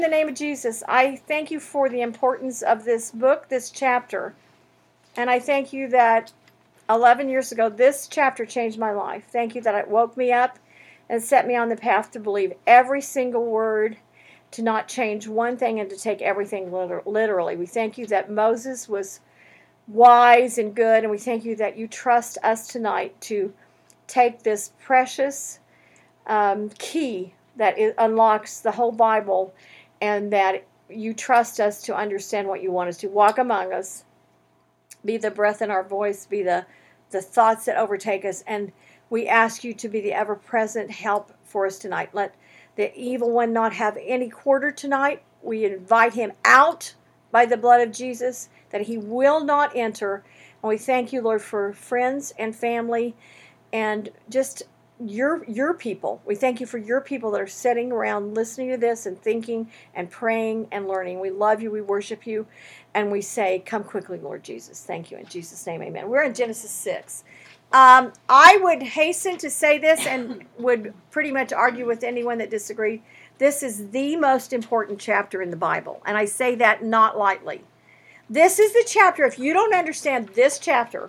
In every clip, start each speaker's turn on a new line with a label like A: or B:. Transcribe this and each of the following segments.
A: In the name of Jesus, I thank you for the importance of this book, this chapter. And I thank you that 11 years ago, this chapter changed my life. Thank you that it woke me up and set me on the path to believe every single word, to not change one thing, and to take everything literally. We thank you that Moses was wise and good, and we thank you that you trust us tonight to take this precious key that unlocks the whole Bible, and that you trust us to understand what you want us to. Walk among us, be the breath in our voice, be the thoughts that overtake us, and we ask you to be the ever-present help for us tonight. Let the evil one not have any quarter tonight. We invite him out by the blood of Jesus, that he will not enter. And we thank you, Lord, for friends and family and just your people. We thank you for your people that are sitting around listening to this and thinking and praying and learning. We love you. We worship you. And we say, come quickly, Lord Jesus. Thank you. In Jesus' name, amen. We're in Genesis 6. I would hasten to say this and would pretty much argue with anyone that disagreed. This is the most important chapter in the Bible. And I say that not lightly. This is the chapter. If you don't understand this chapter,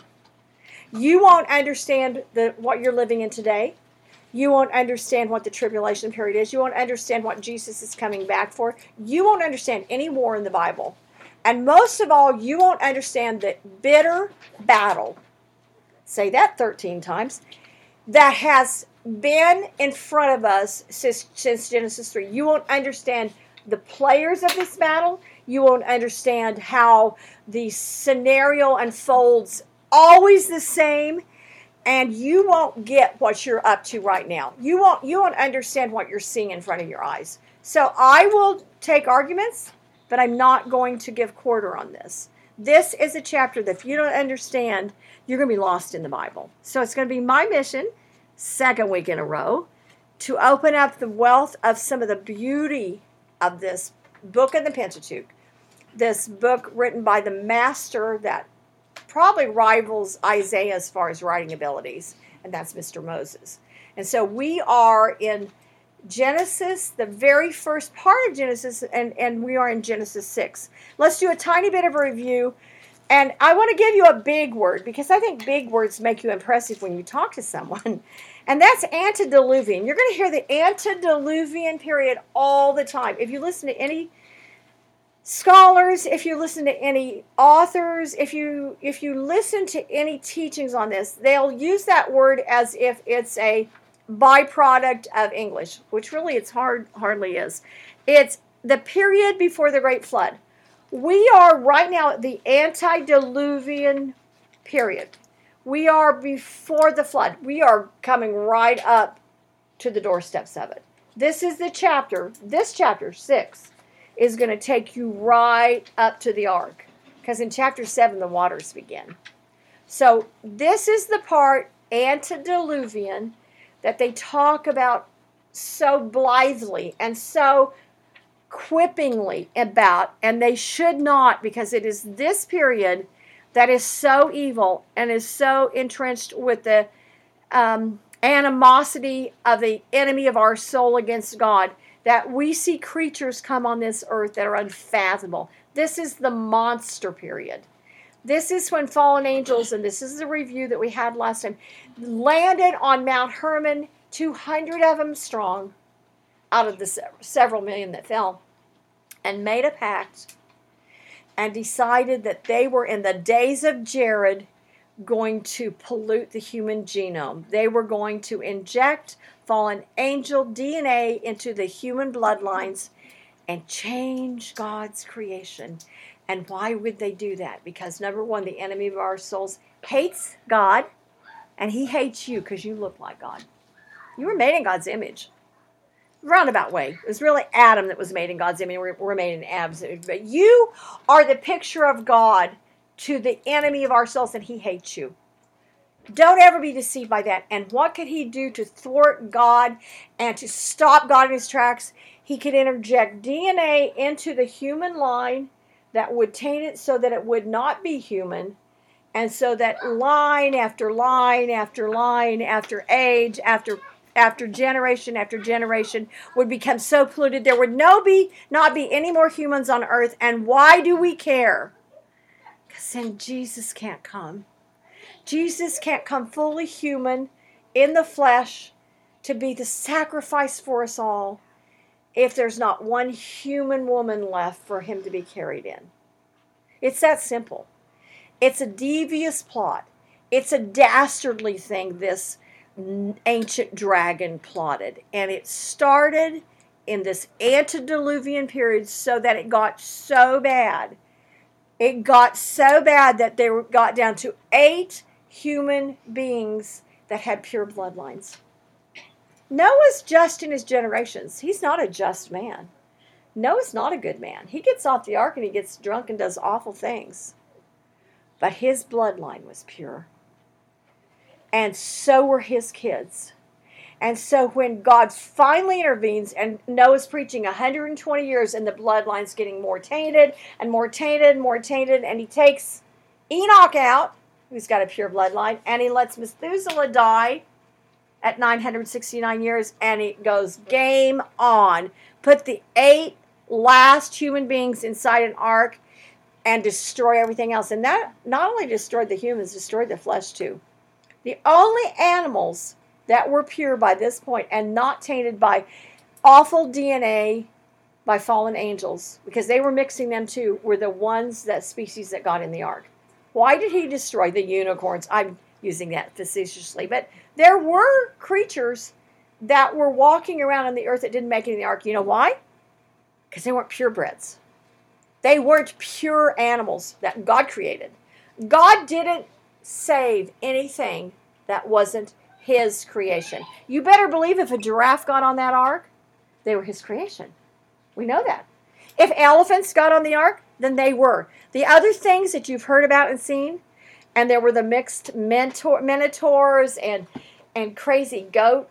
A: you won't understand what you're living in today. You won't understand what the tribulation period is. You won't understand what Jesus is coming back for. You won't understand any war in the Bible. And most of all, you won't understand the bitter battle, say that 13 times, that has been in front of us since Genesis 3. You won't understand the players of this battle. You won't understand how the scenario unfolds always the same. And you won't get what you're up to right now. You won't understand what you're seeing in front of your eyes. So I will take arguments, but I'm not going to give quarter on this. This is a chapter that if you don't understand, you're going to be lost in the Bible. So it's going to be my mission, second week in a row, to open up the wealth of some of the beauty of this book of the Pentateuch. This book written by the master that probably rivals Isaiah as far as writing abilities, and that's Mr. Moses. And so we are in Genesis, the very first part of Genesis, and we are in Genesis 6. Let's do a tiny bit of a review, and I want to give you a big word, because I think big words make you impressive when you talk to someone, and that's antediluvian. You're going to hear the antediluvian period all the time. If you listen to any scholars, if you listen to any authors, if you listen to any teachings on this, they'll use that word as if it's a byproduct of English, which really it's hardly is. It's the period before the Great Flood. We are right now at the antediluvian period. We are before the flood. We are coming right up to the doorsteps of it. This is the chapter, this chapter 6, is going to take you right up to the ark. Because in chapter 7, the waters begin. So this is the part, antediluvian, that they talk about so blithely and so quippingly about. And they should not, because it is this period that is so evil and is so entrenched with the animosity of the enemy of our soul against God, that we see creatures come on this earth that are unfathomable. This is the monster period. This is when fallen angels, and this is the review that we had last time, landed on Mount Hermon, 200 of them strong, out of the several million that fell, and made a pact and decided that they were, in the days of Jared, going to pollute the human genome. They were going to inject fallen angel DNA into the human bloodlines and change God's creation. And why would they do that? Because number one, the enemy of our souls hates God, and he hates you because you look like God. You were made in God's image. Roundabout way. It was really Adam that was made in God's image. We're made in Adam's image. But you are the picture of God to the enemy of our souls, and he hates you. Don't ever be deceived by that. And what could he do to thwart God and to stop God in his tracks? He could interject DNA into the human line that would taint it so that it would not be human. And so that line after line after line after age after after generation would become so polluted. There would not be any more humans on earth. And why do we care? Because then Jesus can't come. Jesus can't come fully human in the flesh to be the sacrifice for us all if there's not one human woman left for him to be carried in. It's that simple. It's a devious plot. It's a dastardly thing this ancient dragon plotted. And it started in this antediluvian period so that it got so bad. It got so bad that they got down to 8 human beings that had pure bloodlines. Noah's just in his generations. He's not a just man. Noah's not a good man. He gets off the ark and he gets drunk and does awful things. But his bloodline was pure. And so were his kids. And so when God finally intervenes and Noah's preaching 120 years and the bloodline's getting more tainted and more tainted and more tainted, and he takes Enoch out, who's got a pure bloodline, and he lets Methuselah die at 969 years, and it goes game on. Put the 8 last human beings inside an ark and destroy everything else. And that not only destroyed the humans, destroyed the flesh too. The only animals that were pure by this point and not tainted by awful DNA by fallen angels, because they were mixing them too, were the ones, that species that got in the ark. Why did he destroy the unicorns? I'm using that facetiously, but there were creatures that were walking around on the earth that didn't make it in the ark. You know why? Because they weren't purebreds. They weren't pure animals that God created. God didn't save anything that wasn't his creation. You better believe if a giraffe got on that ark, they were his creation. We know that. If elephants got on the ark, then they were. The other things that you've heard about and seen, and there were the mixed minotaurs and crazy goat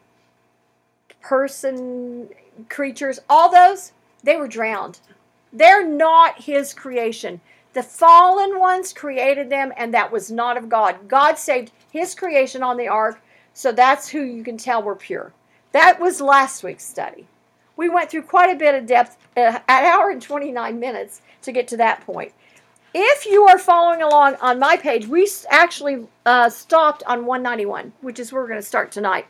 A: person creatures, all those, they were drowned. They're not his creation. The fallen ones created them, and that was not of God. God saved his creation on the ark, so that's who you can tell were pure. That was last week's study. We went through quite a bit of depth, an hour and 29 minutes to get to that point. If you are following along on my page, we actually stopped on 191, which is where we're going to start tonight.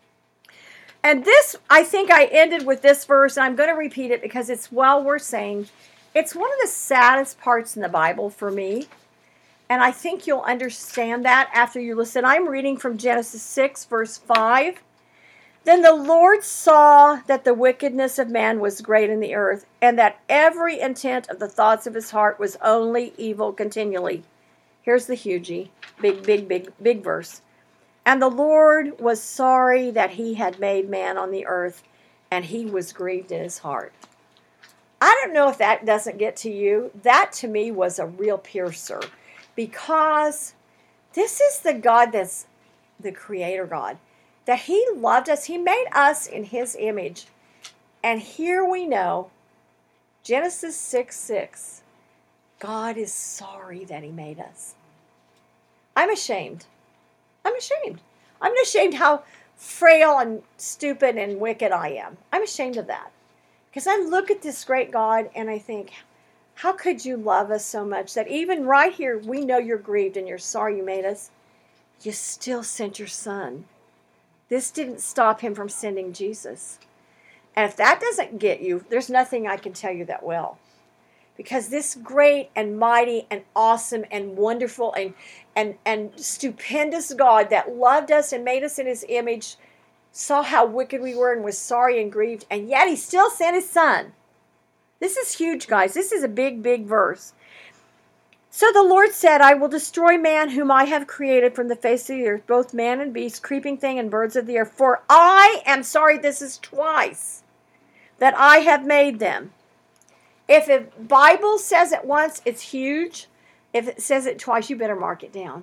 A: And this, I think I ended with this verse, and I'm going to repeat it because it's well worth saying. It's one of the saddest parts in the Bible for me, and I think you'll understand that after you listen. I'm reading from Genesis 6, verse 5. Then the Lord saw that the wickedness of man was great in the earth, and that every intent of the thoughts of his heart was only evil continually. Here's the hugie, big verse. And the Lord was sorry that he had made man on the earth, and he was grieved in his heart. I don't know if that doesn't get to you. That to me was a real piercer, because this is the God that's the creator God, that he loved us. He made us in his image. And here we know, Genesis 6:6, God is sorry that he made us. I'm ashamed. I'm ashamed how frail and stupid and wicked I am. I'm ashamed of that. Because I look at this great God and I think, how could you love us so much that even right here, we know you're grieved and you're sorry you made us. You still sent your son. This didn't stop him from sending Jesus. And if that doesn't get you, there's nothing I can tell you that will. Because this great and mighty and awesome and wonderful and stupendous God that loved us and made us in his image saw how wicked we were and was sorry and grieved, and yet he still sent his son. This is huge, guys. This is a big verse. So the Lord said, I will destroy man whom I have created from the face of the earth, both man and beast, creeping thing, and birds of the air. For I am sorry, this is twice, that I have made them. If the Bible says it once, it's huge. If it says it twice, you better mark it down.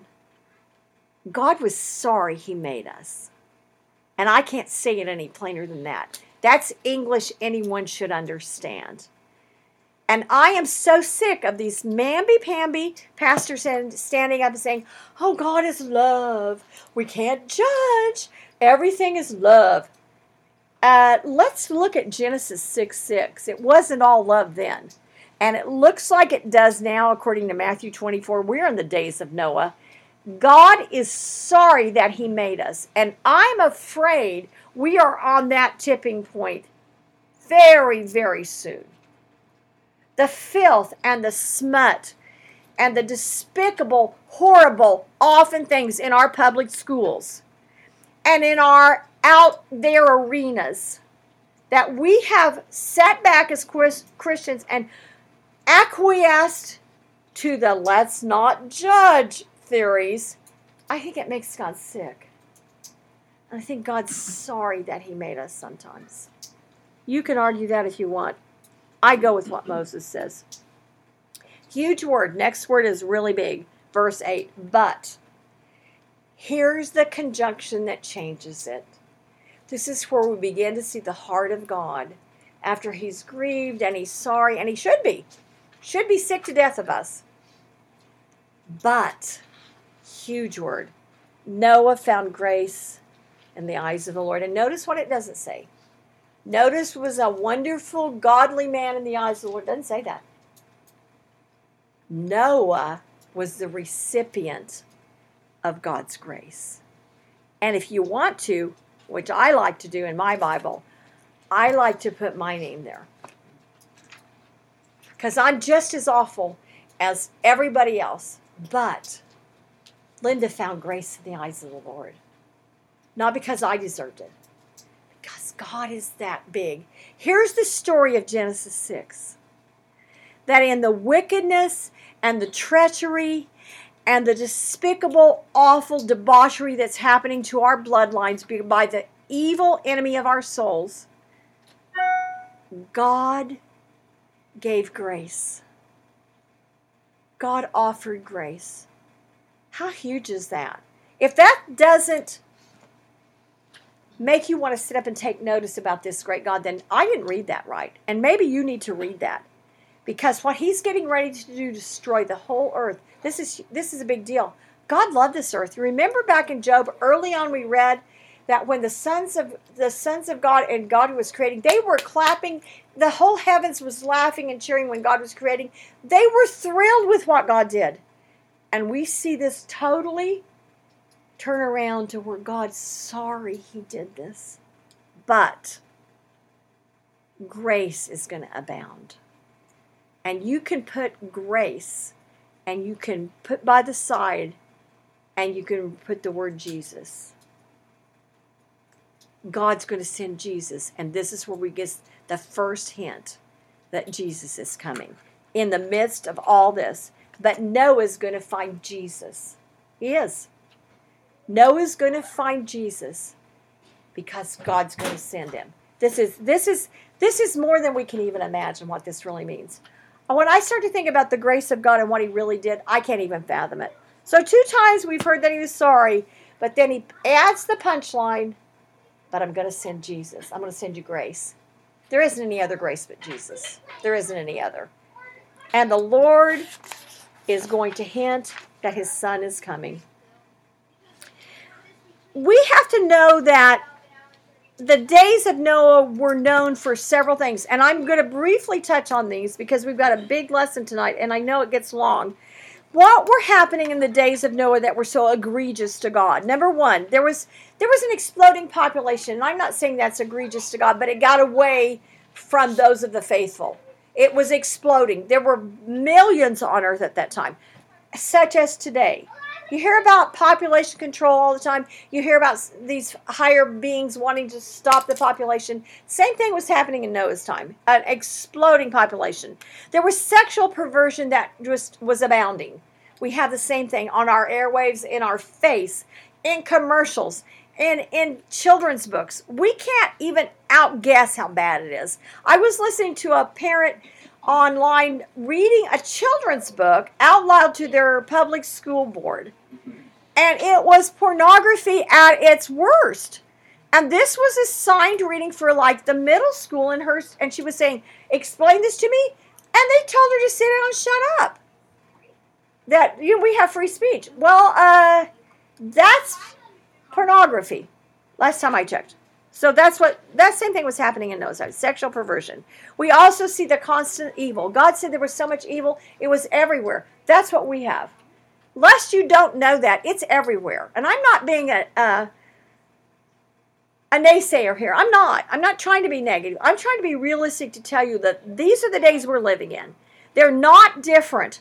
A: God was sorry he made us. And I can't say it any plainer than that. That's English anyone should understand. And I am so sick of these mamby-pamby pastors standing up and saying, oh, God is love. We can't judge. Everything is love. Let's look at Genesis 6:6. It wasn't all love then. And it looks like it does now, according to Matthew 24. We're in the days of Noah. God is sorry that he made us. And I'm afraid we are on that tipping point very, very soon. The filth and the smut and the despicable, horrible, often things in our public schools and in our out there arenas that we have sat back as Christians and acquiesced to the let's not judge theories, I think it makes God sick. And I think God's sorry that he made us sometimes. You can argue that if you want. I go with what Moses says. Huge word. Next word is really big. Verse 8. But here's the conjunction that changes it. This is where we begin to see the heart of God after he's grieved and he's sorry, and he should be sick to death of us. But, huge word, Noah found grace in the eyes of the Lord. And notice what it doesn't say. Notice was a wonderful, godly man in the eyes of the Lord. It doesn't say that. Noah was the recipient of God's grace. And if you want to, which I like to do in my Bible, I like to put my name there. Because I'm just as awful as everybody else. But Linda found grace in the eyes of the Lord. Not because I deserved it. Because God is that big. Here's the story of Genesis 6. That in the wickedness and the treachery and the despicable, awful debauchery that's happening to our bloodlines by the evil enemy of our souls, God gave grace. God offered grace. How huge is that? If that doesn't make you want to sit up and take notice about this great God, then I didn't read that right. And maybe you need to read that. Because what he's getting ready to do, destroy the whole earth, this is a big deal. God loved this earth. Remember back in Job, early on we read that when the sons of God and God who was creating, they were clapping. The whole heavens was laughing and cheering when God was creating. They were thrilled with what God did. And we see this totally turn around to where God's sorry he did this. But grace is going to abound. And you can put grace, and you can put by the side, and you can put the word Jesus. God's going to send Jesus, and this is where we get the first hint that Jesus is coming. In the midst of all this, but Noah's going to find Jesus. He is. Noah's going to find Jesus because God's going to send him. This is more than we can even imagine what this really means. When I start to think about the grace of God and what he really did, I can't even fathom it. So 2 times we've heard that he was sorry, but then he adds the punchline, but I'm going to send Jesus. I'm going to send you grace. There isn't any other grace but Jesus. There isn't any other. And the Lord is going to hint that his son is coming. We have to know that the days of Noah were known for several things. And I'm going to briefly touch on these because we've got a big lesson tonight, and I know it gets long. What were happening in the days of Noah that were so egregious to God? Number one, there was an exploding population. And I'm not saying that's egregious to God, but it got away from those of the faithful. It was exploding. There were millions on earth at that time, such as today. You hear about population control all the time. You hear about these higher beings wanting to stop the population. Same thing was happening in Noah's time, an exploding population. There was sexual perversion that was abounding. We have the same thing on our airwaves, in our face, in commercials, in children's books. We can't even outguess how bad it is. I was listening to a parent online reading a children's book out loud to their public school board. And it was pornography at its worst. And this was a signed reading for like the middle school and she was saying, explain this to me. And they told her to sit down and shut up. That we have free speech. Well, that's pornography. Last time I checked. So that same thing was happening in Noah's time, sexual perversion. We also see the constant evil. God said there was so much evil, it was everywhere. That's what we have. Lest you don't know that, it's everywhere. And I'm not being a naysayer here. I'm not trying to be negative. I'm trying to be realistic to tell you that these are the days we're living in. They're not different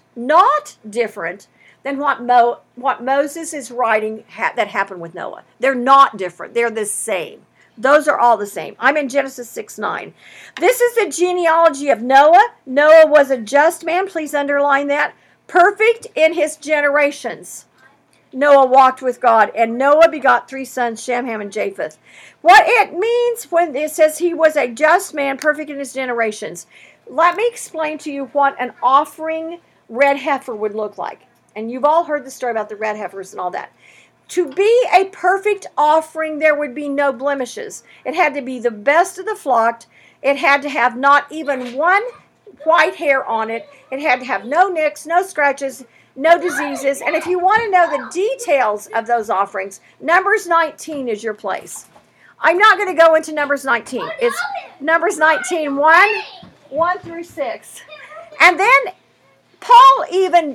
A: than what Moses is writing that happened with Noah. They're not different. They're the same. Those are all the same. I'm in Genesis 6:9. This is the genealogy of Noah. Noah was a just man. Please underline that. Perfect in his generations. Noah walked with God, and Noah begot 3 sons, Shem, Ham, and Japheth. What it means when it says he was a just man, perfect in his generations. Let me explain to you what an offering red heifer would look like. And you've all heard the story about the red heifers and all that. To be a perfect offering, there would be no blemishes. It had to be the best of the flock. It had to have not even one white hair on it. It had to have no nicks, no scratches, no diseases. And if you want to know the details of those offerings, Numbers 19 is your place. I'm not going to go into Numbers 19. It's Numbers 19, 1 through 6. And then Paul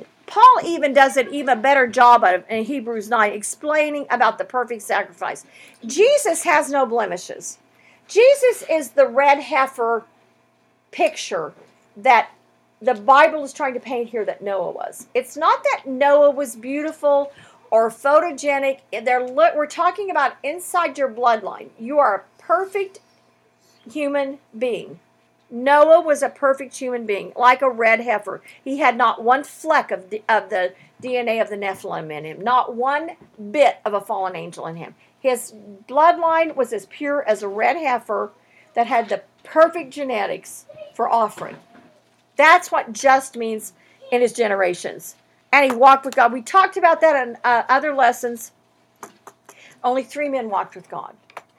A: even does an even better job of in Hebrews 9 explaining about the perfect sacrifice. Jesus has no blemishes. Jesus is the red heifer picture that the Bible is trying to paint here that Noah was. It's not that Noah was beautiful or photogenic. We're talking about inside your bloodline. You are a perfect human being. Noah was a perfect human being, like a red heifer. He had not one fleck of the DNA of the Nephilim in him, not one bit of a fallen angel in him. His bloodline was as pure as a red heifer that had the perfect genetics for offering. That's what just means in his generations. And he walked with God. We talked about that in other lessons. Only 3 men walked with God.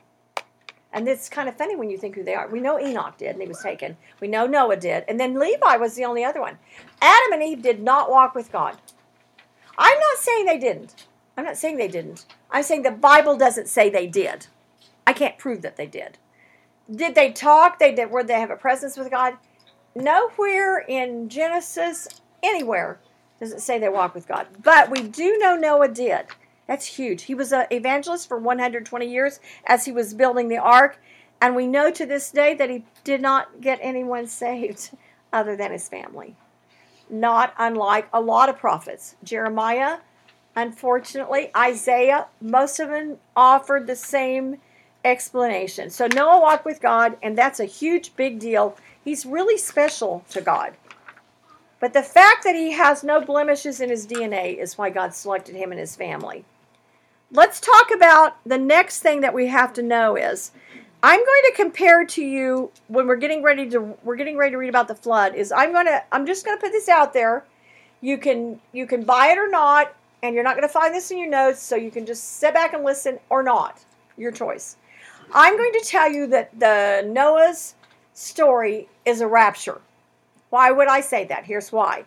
A: And it's kind of funny when you think who they are. We know Enoch did, and he was taken. We know Noah did. And then Levi was the only other one. Adam and Eve did not walk with God. I'm not saying they didn't. I'm saying the Bible doesn't say they did. I can't prove that they did. Did they talk? Were they have a presence with God? Nowhere in Genesis, anywhere, does it say they walked with God. But we do know Noah did. That's huge. He was an evangelist for 120 years as he was building the ark. And we know to this day that he did not get anyone saved other than his family. Not unlike a lot of prophets. Jeremiah, unfortunately, Isaiah, most of them offered the same explanation. So Noah walked with God, and that's a huge, big deal. He's really special to God. But the fact that he has no blemishes in his DNA is why God selected him and his family. Let's talk about the next thing that we have to know is, I'm going to compare to you when we're getting ready to read about the flood. I'm just going to put this out there. You can buy it or not, and you're not going to find this in your notes, so you can just sit back and listen or not. Your choice. I'm going to tell you that the Noah's story is a rapture. Why would I say that? Here's why.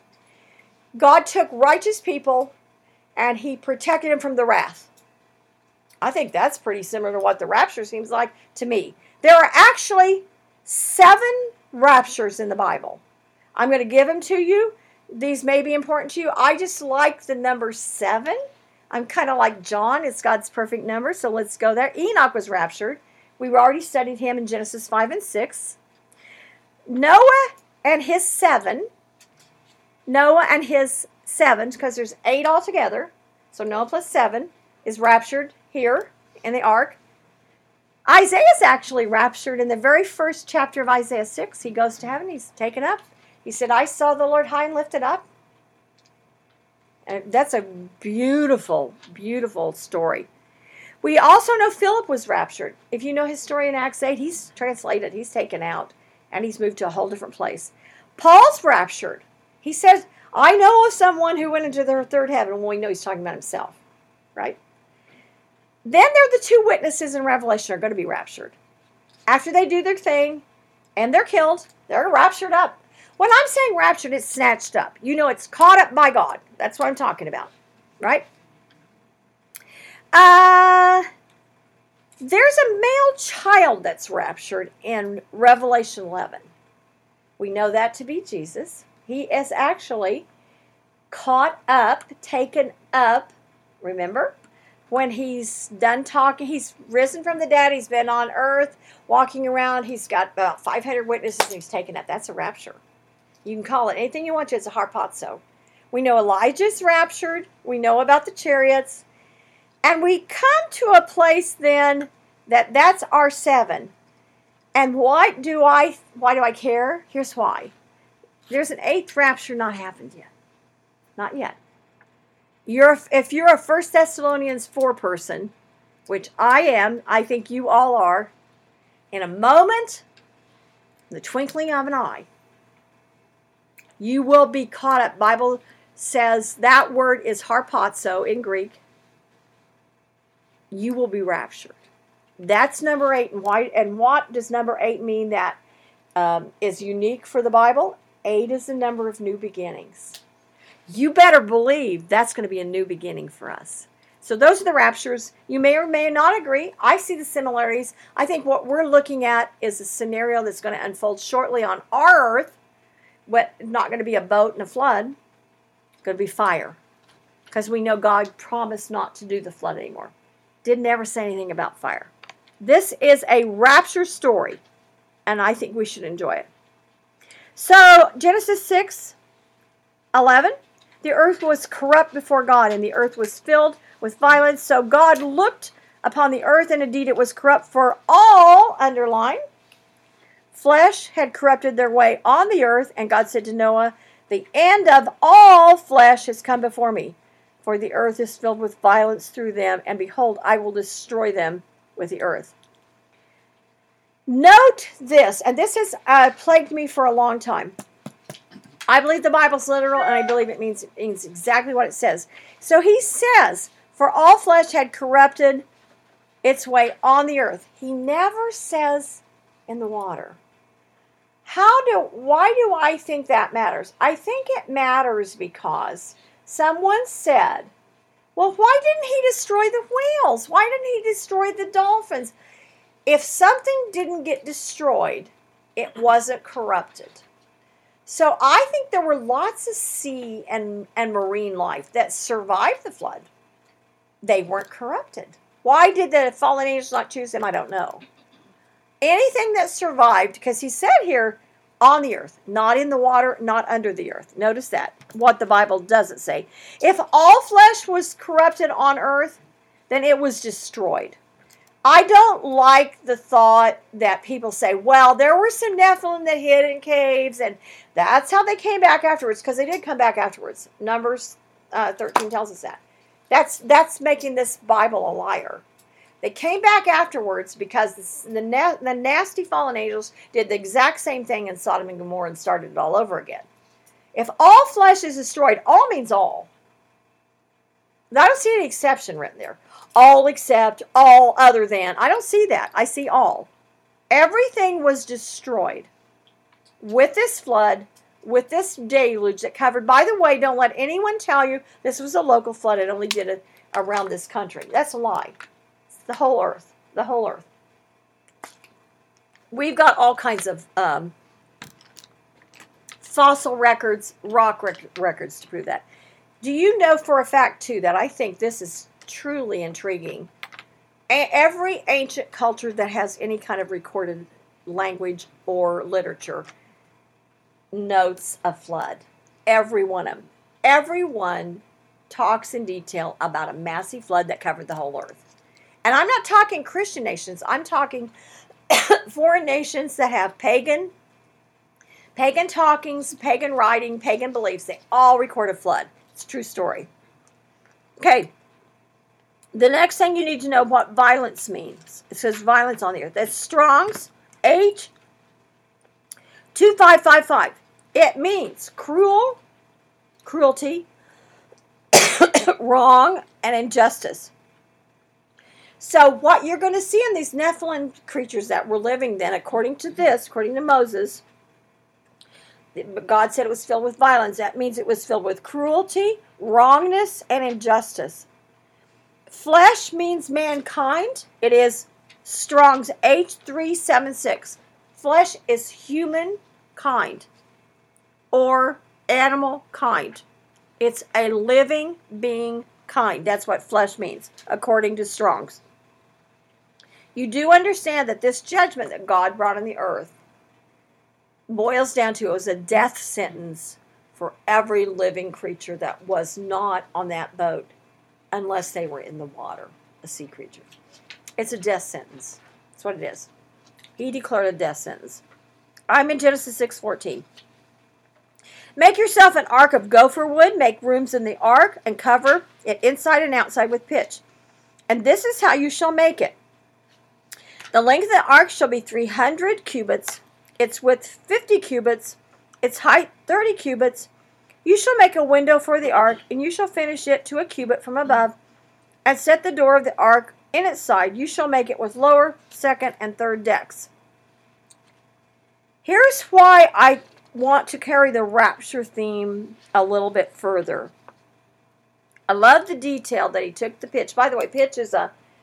A: God took righteous people and he protected them from the wrath. I think that's pretty similar to what the rapture seems like to me. There are actually 7 raptures in the Bible. I'm going to give them to you. These may be important to you. I just like the number 7. I'm kind of like John. It's God's perfect number, so let's go there. Enoch was raptured. We've already studied him in Genesis 5 and 6. Noah and his 7, because there's 8 altogether, so Noah plus 7 is raptured here in the ark. Isaiah's actually raptured in the very first chapter of Isaiah 6. He goes to heaven, he's taken up. He said, I saw the Lord high and lifted up. And that's a beautiful, beautiful story. We also know Philip was raptured. If you know his story in Acts 8, he's translated, he's taken out, and he's moved to a whole different place. Paul's raptured. He says, I know of someone who went into the third heaven. Well, we know he's talking about himself, right? Then there are the 2 witnesses in Revelation are going to be raptured. After they do their thing and they're killed, they're raptured up. When I'm saying raptured, it's snatched up. You know, it's caught up by God. That's what I'm There's a male child that's raptured in Revelation 11. We know that to be Jesus. He is actually caught up, taken up, remember? When he's done talking, he's risen from the dead, he's been on earth, walking around, he's got about 500 witnesses, and he's taken up. That's a rapture. You can call it anything you want to, it's a harpazo. We know Elijah's raptured, we know about the chariots, and we come to a place then that's our 7. And why do I care? Here's why. There's an 8th rapture not happened yet. Not yet. If you're a 1 Thessalonians 4 person, which I am, I think you all are, in a moment, in the twinkling of an eye, you will be caught up. Bible says that word is harpazo in Greek. You will be raptured. That's number 8. And what does number 8 mean that is unique for the Bible? 8 is the number of new beginnings. You better believe that's going to be a new beginning for us. So those are the raptures. You may or may not agree. I see the similarities. I think what we're looking at is a scenario that's going to unfold shortly on our earth. But not going to be a boat and a flood. It's going to be fire. Because we know God promised not to do the flood anymore. Didn't ever say anything about fire. This is a rapture story. And I think we should enjoy it. So Genesis 6:11. The earth was corrupt before God, and the earth was filled with violence. So God looked upon the earth, and indeed it was corrupt, for all, underline, flesh had corrupted their way on the earth. And God said to Noah, the end of all flesh has come before me, for the earth is filled with violence through them, and behold, I will destroy them with the earth. Note this, and this has plagued me for a long time. I believe the Bible's literal, and I believe it means exactly what it says. So he says, for all flesh had corrupted its way on the earth. He never says in the water. Why do I think that matters? I think it matters because someone said, well, why didn't he destroy the whales? Why didn't he destroy the dolphins? If something didn't get destroyed, it wasn't corrupted. So I think there were lots of sea and marine life that survived the flood. They weren't corrupted. Why did the fallen angels not choose them? I don't know. Anything that survived, because he said here, on the earth, not in the water, not under the earth. Notice that, what the Bible doesn't say. If all flesh was corrupted on earth, then it was destroyed. I don't like the thought that people say, well, there were some Nephilim that hid in caves, and that's how they came back afterwards, because they did come back afterwards. Numbers 13 tells us that. That's making this Bible a liar. They came back afterwards because the nasty fallen angels did the exact same thing in Sodom and Gomorrah and started it all over again. If all flesh is destroyed, all means all. I don't see any exception written there. All except, all other than. I don't see that. I see all. Everything was destroyed with this flood, with this deluge that covered. By the way, don't let anyone tell you this was a local flood. It only did it around this country. That's a lie. It's the whole earth. The whole earth. We've got all kinds of fossil records, rock records to prove that. Do you know for a fact, too, that I think this is truly intriguing? Every ancient culture that has any kind of recorded language or literature notes a flood. Every one of them. Everyone talks in detail about a massive flood that covered the whole earth. And I'm not talking Christian nations. I'm talking foreign nations that have pagan talkings, pagan writing, pagan beliefs. They all record a flood. It's a true story. Okay. The next thing you need to know what violence means. It says violence on the earth. That's Strong's H 2555. It means cruelty, wrong, and injustice. So what you're going to see in these Nephilim creatures that were living then, according to Moses, God said it was filled with violence. That means it was filled with cruelty, wrongness, and injustice. Flesh means mankind. It is Strong's H376. Flesh is human kind or animal kind. It's a living being kind. That's what flesh means, according to Strong's. You do understand that this judgment that God brought on the earth boils down to, it was a death sentence for every living creature that was not on that boat, unless they were in the water, a sea creature. It's a death sentence. That's what it is. He declared a death sentence. I'm in Genesis 6:14. Make yourself an ark of gopher wood, make rooms in the ark, and cover it inside and outside with pitch. And this is how you shall make it. The length of the ark shall be 300 cubits, its width 50 cubits, its height 30 cubits. You shall make a window for the ark, and you shall finish it to a cubit from above, and set the door of the ark in its side. You shall make it with lower, second, and third decks. Here's why I want to carry the rapture theme a little bit further. I love the detail that he took the pitch. By the way, pitch is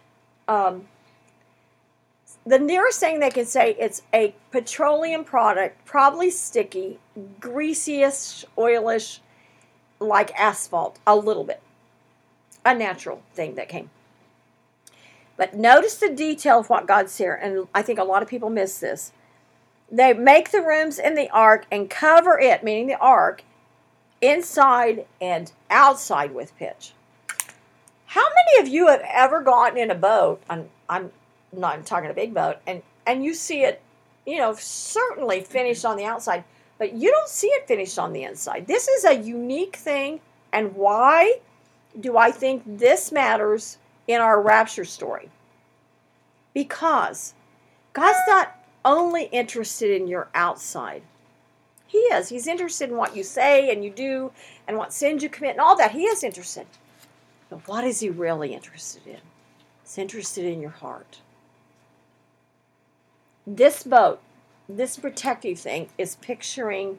A: the nearest thing they can say, it's a petroleum product, probably sticky, greasyish, oilish, like asphalt, a little bit. A natural thing that came. But notice the detail of what God's here, and I think a lot of people miss this. They make the rooms in the ark and cover it, meaning the ark, inside and outside with pitch. How many of you have ever gotten in a boat, I'm not talking a big boat, and you see it, certainly finished on the outside, but you don't see it finished on the inside. This is a unique thing, and why do I think this matters in our rapture story? Because God's not only interested in your outside. He is. He's interested in what you say and you do and what sins you commit and all that. He is interested. But what is he really interested in? He's interested in your heart. This boat, this protective thing, is picturing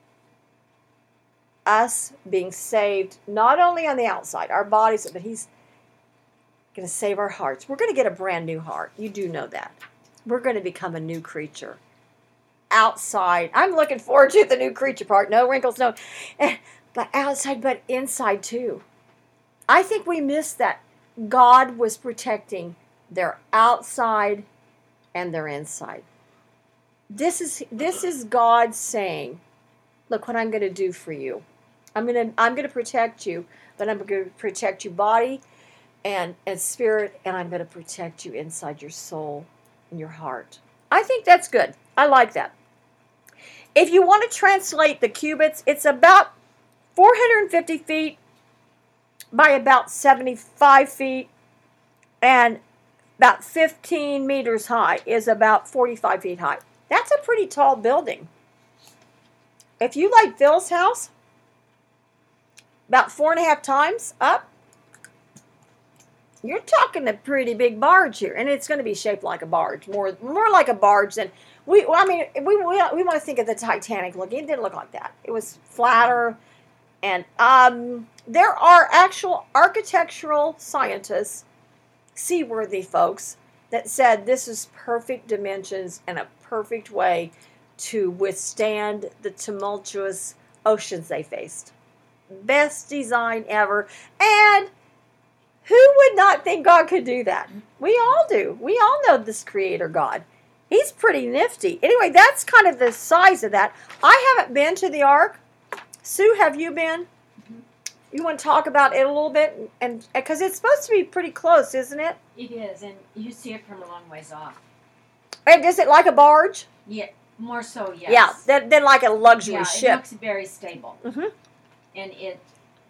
A: us being saved not only on the outside, our bodies, but he's going to save our hearts. We're going to get a brand new heart. You do know that. We're going to become a new creature. Outside, I'm looking forward to the new creature part. No wrinkles, no. But outside, but inside too. I think we missed that. God was protecting their outside and their inside. This is God saying, look what I'm going to do for you. I'm going to protect you, but I'm going to protect you body and spirit, and I'm going to protect you inside your soul and your heart. I think that's good. I like that. If you want to translate the cubits, it's about 450 feet by about 75 feet, and about 15 meters high is about 45 feet high. That's a pretty tall building. If you like Phil's house, about 4.5 times up, you're talking a pretty big barge here, and it's going to be shaped like a barge, more like a barge than we want to think of the Titanic looking. It didn't look like that. It was flatter, and there are actual architectural scientists, seaworthy folks, that said this is perfect dimensions and a perfect way to withstand the tumultuous oceans they faced. Best design ever, and who would not think God could do that? We all do. We all know this creator God. He's pretty nifty. Anyway, that's kind of the size of that. I haven't been to the ark. Sue, have you been? Mm-hmm. You want to talk about it a little bit? And because it's supposed to be pretty close, isn't it?
B: It is, and you see it from a long ways off.
A: And is it like a barge?
B: Yeah, more so, yes.
A: Yeah, than like a luxury ship.
B: It looks very stable.
A: Mm-hmm.
B: And it...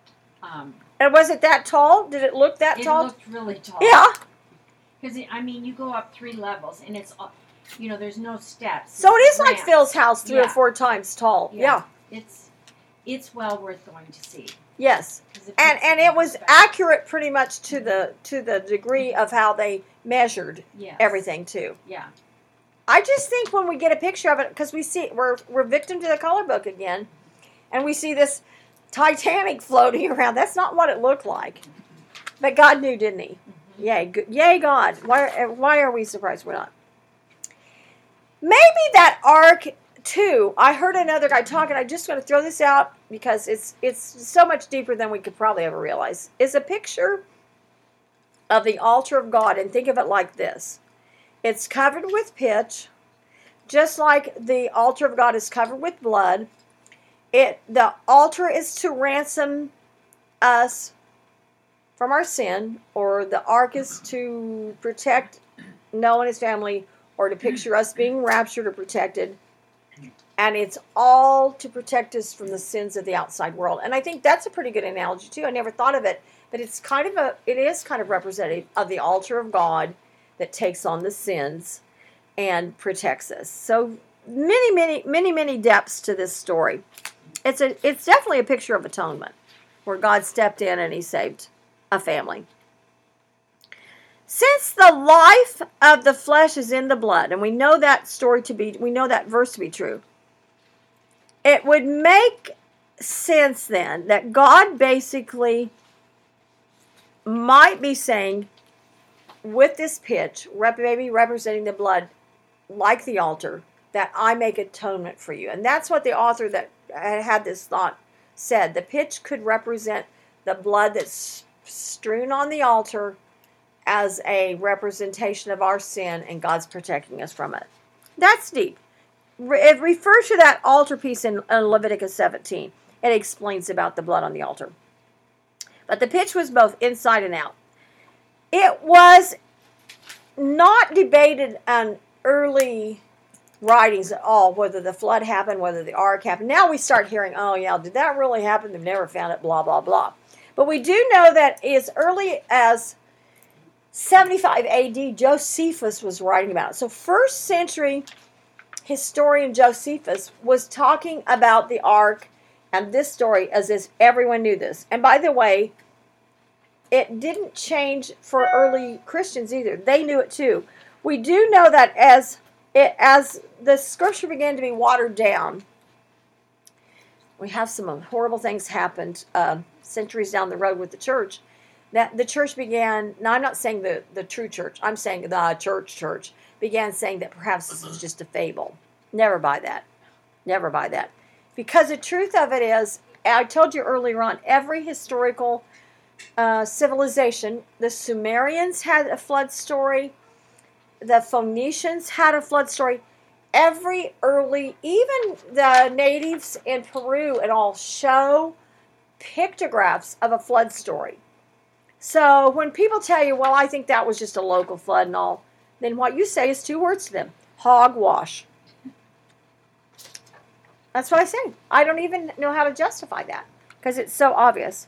A: and was it that tall? Did it look that tall?
B: It looked really tall.
A: Yeah.
B: Because, you go up 3 levels, and it's, there's no steps.
A: So it is like Phil's house 3 or 4 times tall. Yeah.
B: It's well worth going to see.
A: Yes. And it was accurate pretty much to the degree of how they measured everything too.
B: Yeah.
A: I just think when we get a picture of it, because we're victim to the color book again, and we see this Titanic floating around. That's not what it looked like. But God knew, didn't he?
B: Mm-hmm.
A: Yay, God. Why are we surprised we're not? Maybe that ark, too. I heard another guy talking. I'm just going to throw this out because it's so much deeper than we could probably ever realize. It's a picture of the altar of God. And think of it like this. It's covered with pitch, just like the altar of God is covered with blood. The altar is to ransom us from our sin, or the ark is to protect Noah and his family, or to picture us being raptured or protected. And it's all to protect us from the sins of the outside world. And I think that's a pretty good analogy too. I never thought of it, but it is kind of representative of the altar of God that takes on the sins and protects us. So many depths to this story. It's definitely a picture of atonement, where God stepped in and he saved a family. Since the life of the flesh is in the blood, and we know that verse to be true, it would make sense then that God basically might be saying, with this pitch, maybe representing the blood like the altar, that I make atonement for you. And that's what the author that had this thought said. The pitch could represent the blood that's strewn on the altar as a representation of our sin, and God's protecting us from it. That's deep. It refers to that altar piece in Leviticus 17. It explains about the blood on the altar. But the pitch was both inside and out. It was not debated on early writings at all, whether the flood happened, whether the ark happened. Now we start hearing, oh yeah, did that really happen? They've never found it, blah, blah, blah. But we do know that as early as 75 AD, Josephus was writing about it. So first century historian Josephus was talking about the ark and this story as if everyone knew this. And by the way, it didn't change for early Christians either. They knew it too. We do know that as the scripture began to be watered down, we have some horrible things happened centuries down the road with the church. That the church began, now I'm not saying the true church, I'm saying the church began saying that perhaps this was just a fable. Never buy that. Never buy that. Because the truth of it is, I told you earlier on, every historical civilization, the Sumerians had a flood story, the Phoenicians had a flood story, even the natives in Peru and all show pictographs of a flood story. So when people tell you, well, I think that was just a local flood and all, then what you say is two words to them: hogwash. That's what I say. I don't even know how to justify that because it's so obvious.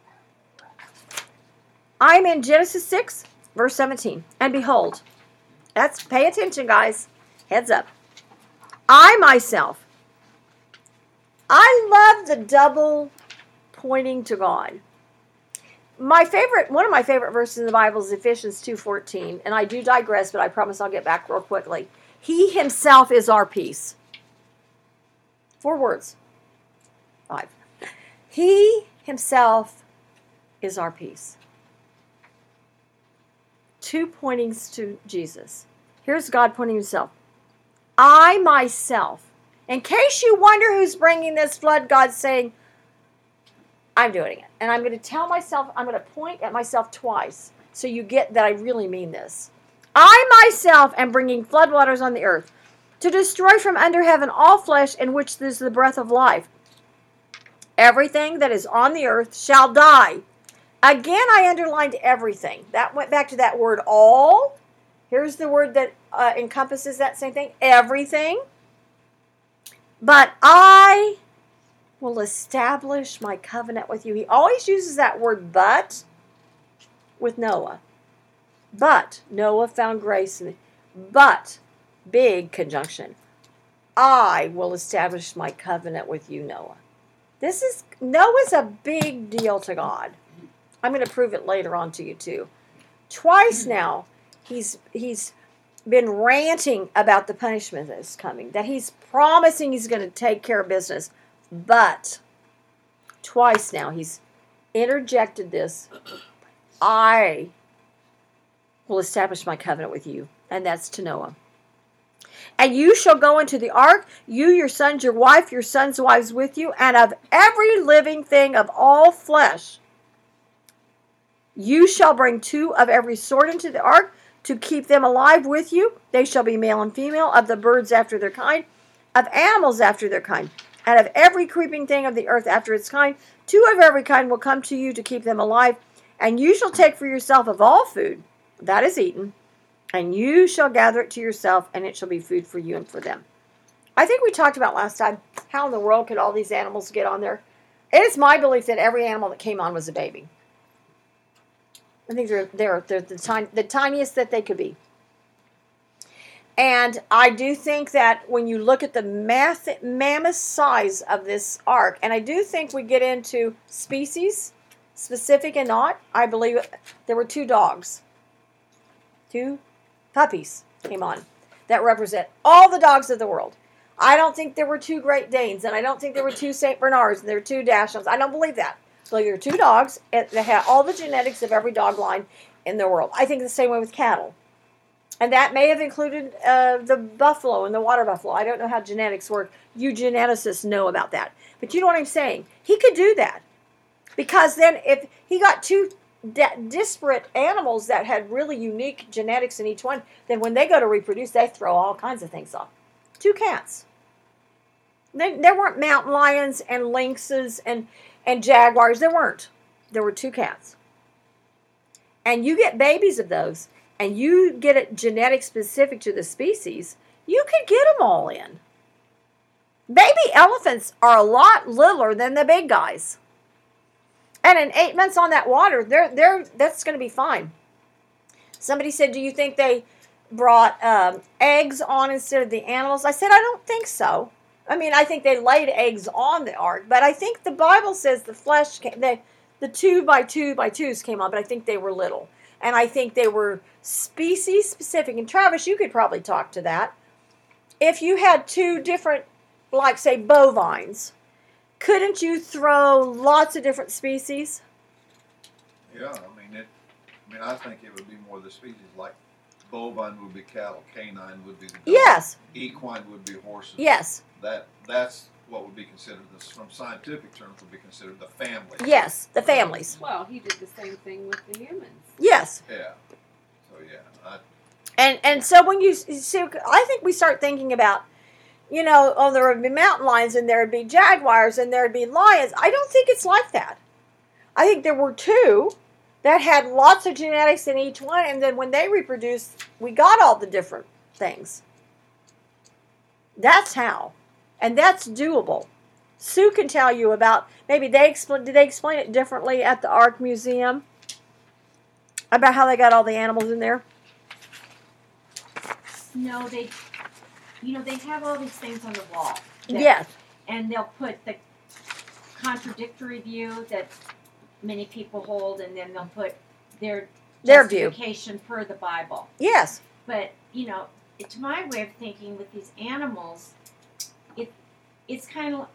A: I'm in Genesis 6, verse 17. And behold, pay attention, guys. Heads up. I myself, I love the double pointing to God. One of my favorite verses in the Bible is Ephesians 2:14, and I do digress, but I promise I'll get back real quickly. He himself is our peace. 4 words. 5. He himself is our peace. 2 pointings to Jesus. Here's God pointing himself. I myself. In case you wonder who's bringing this flood, God's saying, I'm doing it. And I'm going to tell myself, I'm going to point at myself twice so you get that I really mean this. I myself am bringing floodwaters on the earth to destroy from under heaven all flesh in which is the breath of life. Everything that is on the earth shall die. Again, I underlined everything. That went back to that word all. Here's the word that encompasses that same thing. Everything. But I will establish my covenant with you. He always uses that word but with Noah. But Noah found grace in it. But, big conjunction, I will establish my covenant with you, Noah. Noah's a big deal to God. I'm going to prove it later on to you too. Twice now, he's been ranting about the punishment that is coming, that he's promising he's going to take care of business. But twice now he's interjected this, I will establish my covenant with you. And that's to Noah. And you shall go into the ark, you, your sons, your wife, your sons' wives with you, and of every living thing of all flesh. You shall bring 2 of every sort into the ark to keep them alive with you. They shall be male and female, of the birds after their kind, of animals after their kind, and of every creeping thing of the earth after its kind. 2 of every kind will come to you to keep them alive. And you shall take for yourself of all food that is eaten, and you shall gather it to yourself, and it shall be food for you and for them. I think we talked about last time, how in the world could all these animals get on there? It is my belief that every animal that came on was a baby. I think they're the tiniest that they could be. And I do think that when you look at the mammoth size of this ark, and I do think we get into species, specific and not, I believe there were 2 dogs. 2 puppies came on that represent all the dogs of the world. I don't think there were 2 Great Danes, and I don't think there were 2 St. Bernards, and there were 2 Dachshunds. I don't believe that. I believe there were 2 dogs that had all the genetics of every dog line in the world. I think the same way with cattle. And that may have included the buffalo and the water buffalo. I don't know how genetics work. You geneticists know about that. But you know what I'm saying? He could do that. Because then if he got 2 disparate animals that had really unique genetics in each one, then when they go to reproduce, they throw all kinds of things off. 2 cats. There weren't mountain lions and lynxes and jaguars. There weren't. There were 2 cats. And you get babies of those, and you get it genetic specific to the species, you could get them all in. Baby elephants are a lot littler than the big guys. And in 8 months on that water, that's going to be fine. Somebody said, do you think they brought eggs on instead of the animals? I said, I don't think so. I mean, I think they laid eggs on the ark, but I think the Bible says the flesh, the 2 by 2 by 2s came on, but I think they were little. And I think they were species specific. And Travis, you could probably talk to that. If you had 2 different, like say bovines, couldn't you throw lots of different species?
C: Yeah, I think it would be more the species, like bovine would be cattle, canine would be the dog,
A: yes,
C: equine would be horses.
A: Yes.
C: That's what would be considered, from scientific terms, would be considered the family.
A: Yes, the families.
D: Well, he did the same thing with the humans.
A: Yes.
C: Yeah. So yeah.
A: And so when you see, I think we start thinking about, there would be mountain lions and there would be jaguars and there would be lions. I don't think it's like that. I think there were 2 that had lots of genetics in each one, and then when they reproduced, we got all the different things. That's how. And that's doable. Sue can tell you about, maybe did they explain it differently at the Ark Museum? About how they got all the animals in there?
B: No, they have all these things on the wall.
A: Yes.
B: And they'll put the contradictory view that many people hold, and then they'll put their
A: view.
B: justification per the Bible.
A: Yes.
B: But, it's my way of thinking with these animals, it's kind of,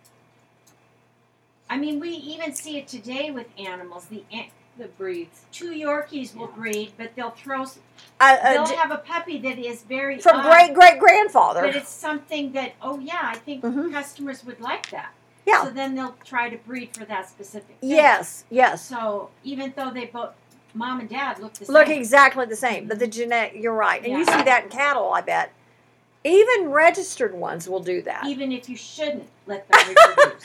B: we even see it today with animals. The breeds. 2 Yorkies will breed, but they'll throw. They'll have a puppy that is very
A: from great-great-grandfather.
B: But it's something that, I think customers would like that.
A: Yeah.
B: So then they'll try to breed for that specific thing.
A: Yes.
B: So even though they both, mom and dad look the same.
A: Look exactly the same, but the genetic, you're right. And you see that in cattle, I bet. Even registered ones will do that.
B: Even if you shouldn't let them reproduce.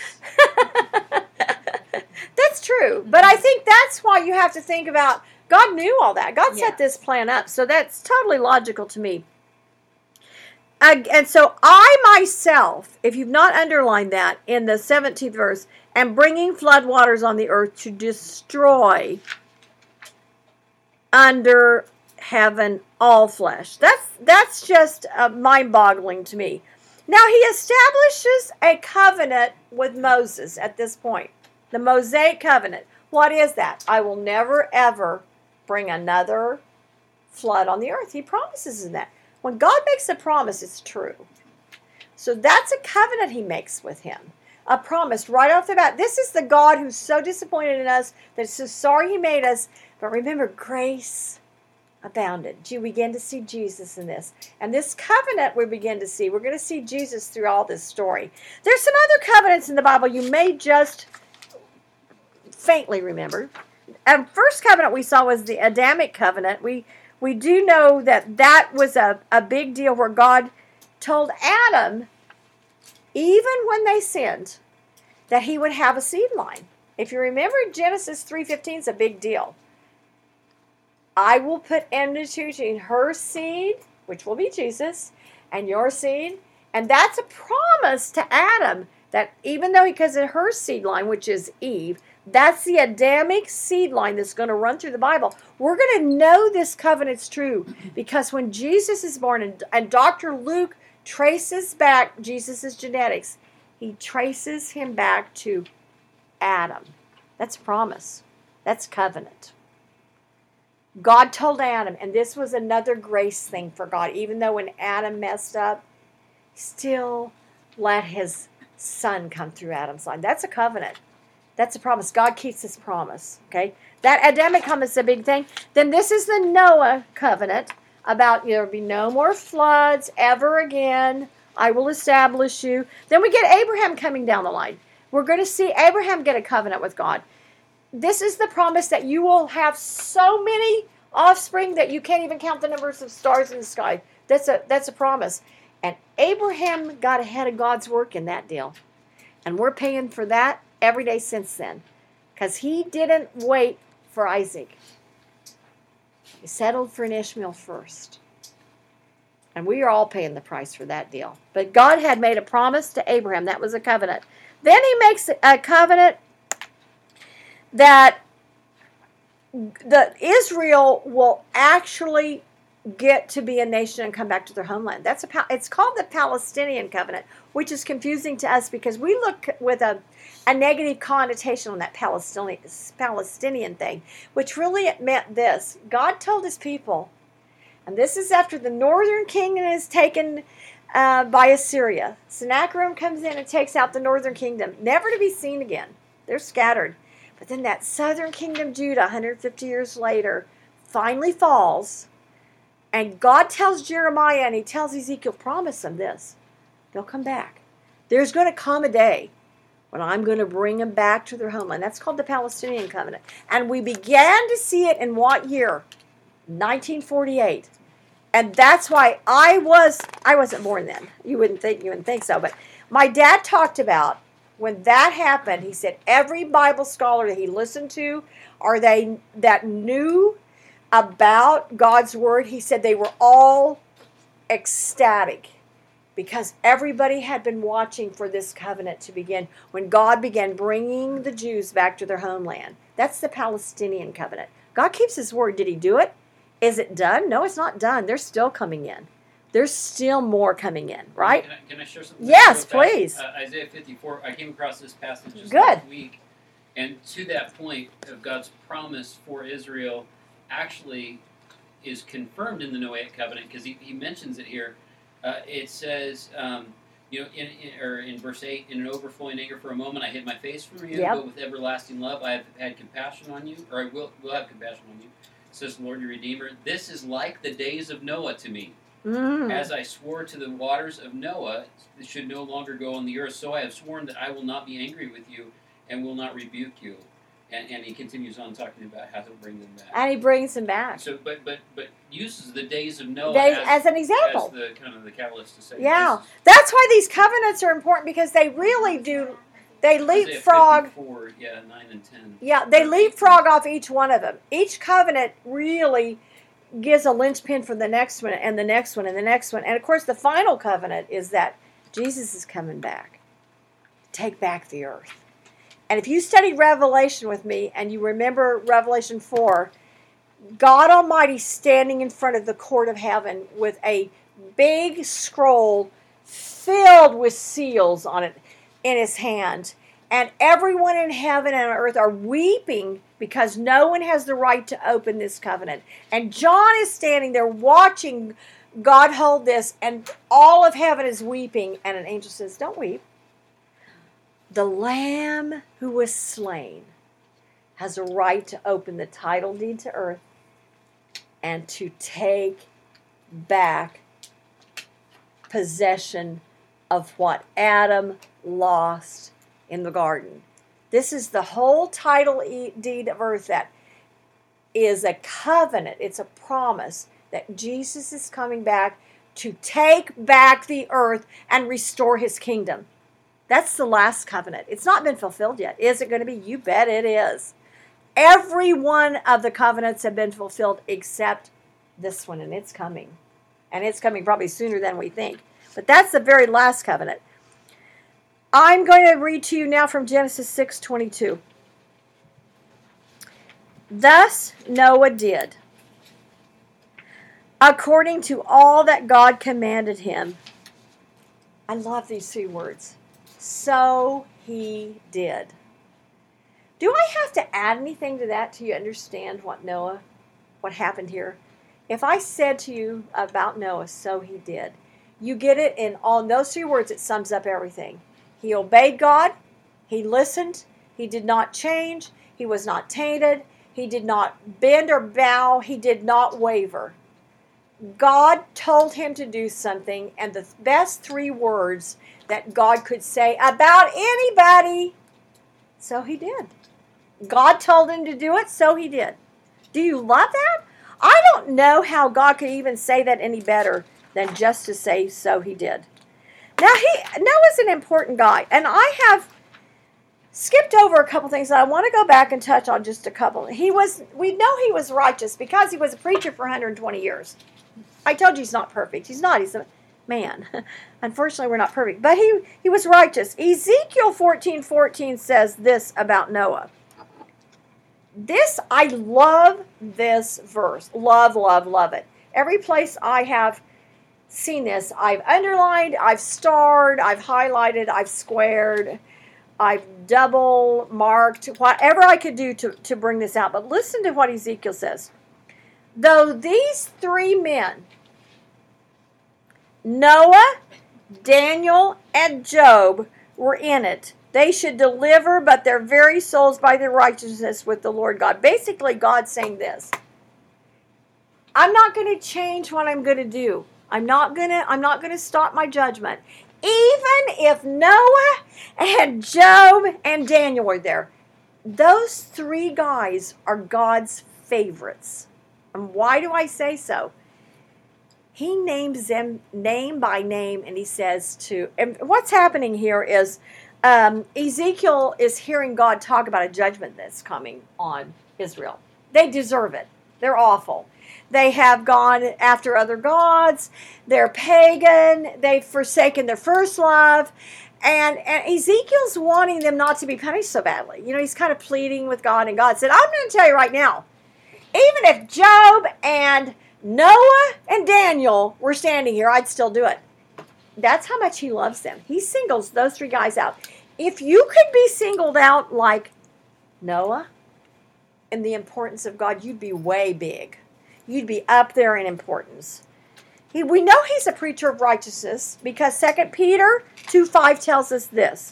A: That's true. But I think that's why you have to think about, God knew all that. God set this plan up. So that's totally logical to me. And so I myself, if you've not underlined that in the 17th verse, am bringing floodwaters on the earth to destroy under heaven all flesh. That's just mind-boggling to me. Now he establishes a covenant with Moses at this point. The Mosaic covenant. What is that? I will never ever bring another flood on the earth. He promises in that. When God makes a promise, it's true. So that's a covenant he makes with him. A promise right off the bat. This is the God who's so disappointed in us, that's so sorry he made us. But remember, grace, abounded. You begin to see Jesus in this. And this covenant we're going to see Jesus through all this story. There's some other covenants in the Bible you may just faintly remember. First covenant we saw was the Adamic covenant. We do know that was a big deal where God told Adam, even when they sinned, that he would have a seed line. If you remember, Genesis 3:15 is a big deal. I will put enmity between her seed, which will be Jesus, and your seed. And that's a promise to Adam that even though because of her seed line, which is Eve, that's the Adamic seed line that's going to run through the Bible. We're going to know this covenant's true because when Jesus is born, and Dr. Luke traces back Jesus' genetics, he traces him back to Adam. That's promise. That's covenant. God told Adam, and this was another grace thing for God, even though when Adam messed up, he still let his son come through Adam's line. That's a covenant. That's a promise. God keeps his promise. Okay? That Adamic covenant is a big thing. Then this is the Noah covenant about there will be no more floods ever again. I will establish you. Then we get Abraham coming down the line. We're going to see Abraham get a covenant with God. This is the promise that you will have so many offspring that you can't even count the numbers of stars in the sky. That's a promise. And Abraham got ahead of God's work in that deal. And we're paying for that every day since then. Because he didn't wait for Isaac. He settled for an Ishmael first. And we are all paying the price for that deal. But God had made a promise to Abraham. That was a covenant. Then he makes a covenant that Israel will actually get to be a nation and come back to their homeland. It's called the Palestinian covenant, which is confusing to us because we look with a negative connotation on that Palestinian thing, which really it meant this. God told his people, and this is after the northern kingdom is taken by Assyria. Sennacherib comes in and takes out the northern kingdom, never to be seen again. They're scattered. But then that southern kingdom, Judah, 150 years later, finally falls. And God tells Jeremiah and he tells Ezekiel, promise them this. They'll come back. There's going to come a day when I'm going to bring them back to their homeland. That's called the Palestinian covenant. And we began to see it in what year? 1948. And that's why I wasn't born then. You wouldn't think so. But my dad talked about when that happened, he said every Bible scholar that he listened to or that knew about God's word, he said they were all ecstatic because everybody had been watching for this covenant to begin when God began bringing the Jews back to their homeland. That's the Palestinian covenant. God keeps his word. Did he do it? Is it done? No, it's not done. They're still coming in. There's still more coming in, right?
E: Can I share something?
A: Yes, please.
E: Isaiah 54, I came across this passage just
A: Good.
E: last week. And to that point of God's promise for Israel actually is confirmed in the Noahic covenant because he mentions it here. It says, in verse 8, in an overflowing anger for a moment I hid my face from you, but with everlasting love I have had compassion on you, or I will have compassion on you, says the Lord your Redeemer. This is like the days of Noah to me. As I swore to the waters of Noah, it should no longer go on the earth, so I have sworn that I will not be angry with you and will not rebuke you. And he continues on talking about how to bring them back.
A: And he brings them back.
E: So, but uses the days of Noah
A: as an example,
E: as the kind of the catalyst to say.
A: Yeah, that's why these covenants are important because they really do. They leapfrog.
E: 54, 9 and 10.
A: Yeah, they leapfrog off each one of them. Each covenant really gives a linchpin for the next one and the next one and the next one. And of course, the final covenant is that Jesus is coming back to take back the earth. And if you studied Revelation with me and you remember Revelation 4, God Almighty standing in front of the court of heaven with a big scroll filled with seals on it in his hand. And everyone in heaven and earth are weeping because no one has the right to open this covenant. And John is standing there watching God hold this, and all of heaven is weeping. And an angel says, don't weep. The Lamb who was slain has a right to open the title deed to earth and to take back possession of what Adam lost in the garden. This is the whole title deed of earth. That is a covenant. It's a promise that Jesus is coming back to take back the earth and restore his kingdom. That's the last covenant. It's not been fulfilled yet. Is it going to be? You bet it is. Every one of the covenants have been fulfilled except this one, and it's coming. And it's coming probably sooner than we think. But that's the very last covenant. I'm going to read to you now from Genesis 6:22. Thus Noah did, according to all that God commanded him. I love these 3 words. So he did. Do I have to add anything to that till you understand what happened here? If I said to you about Noah, so he did, you get it in all those 3 words. It sums up everything. He obeyed God. He listened. He did not change. He was not tainted. He did not bend or bow. He did not waver. God told him to do something, and the best 3 words that God could say about anybody, so he did. God told him to do it, so he did. Do you love that? I don't know how God could even say that any better than just to say, so he did. Now, Noah's an important guy, and I have skipped over a couple things that I want to go back and touch on just a couple. We know he was righteous because he was a preacher for 120 years. I told you he's not perfect. He's not. He's a man. Unfortunately, we're not perfect. But he was righteous. Ezekiel 14:14 says this about Noah. I love this verse. Love, love, love it. Every place I have seen this, I've underlined, I've starred, I've highlighted, I've squared, I've double marked, whatever I could do to bring this out. But listen to what Ezekiel says. Though these 3 men, Noah, Daniel, and Job, were in it, they should deliver but their very souls by their righteousness with the Lord God. Basically, God's saying this. I'm not going to change what I'm going to do. I'm not going to stop my judgment. Even if Noah and Job and Daniel were there. Those 3 guys are God's favorites. And why do I say so? He names them name by name, and he says and what's happening here is Ezekiel is hearing God talk about a judgment that's coming on Israel. They deserve it. They're awful. They have gone after other gods. They're pagan. They've forsaken their first love. And Ezekiel's wanting them not to be punished so badly. He's kind of pleading with God, and God said, I'm going to tell you right now, even if Job and Noah and Daniel were standing here, I'd still do it. That's how much he loves them. He singles those 3 guys out. If you could be singled out like Noah in the importance of God, you'd be way big. You'd be up there in importance. We know he's a preacher of righteousness because 2 Peter 2:5 tells us this.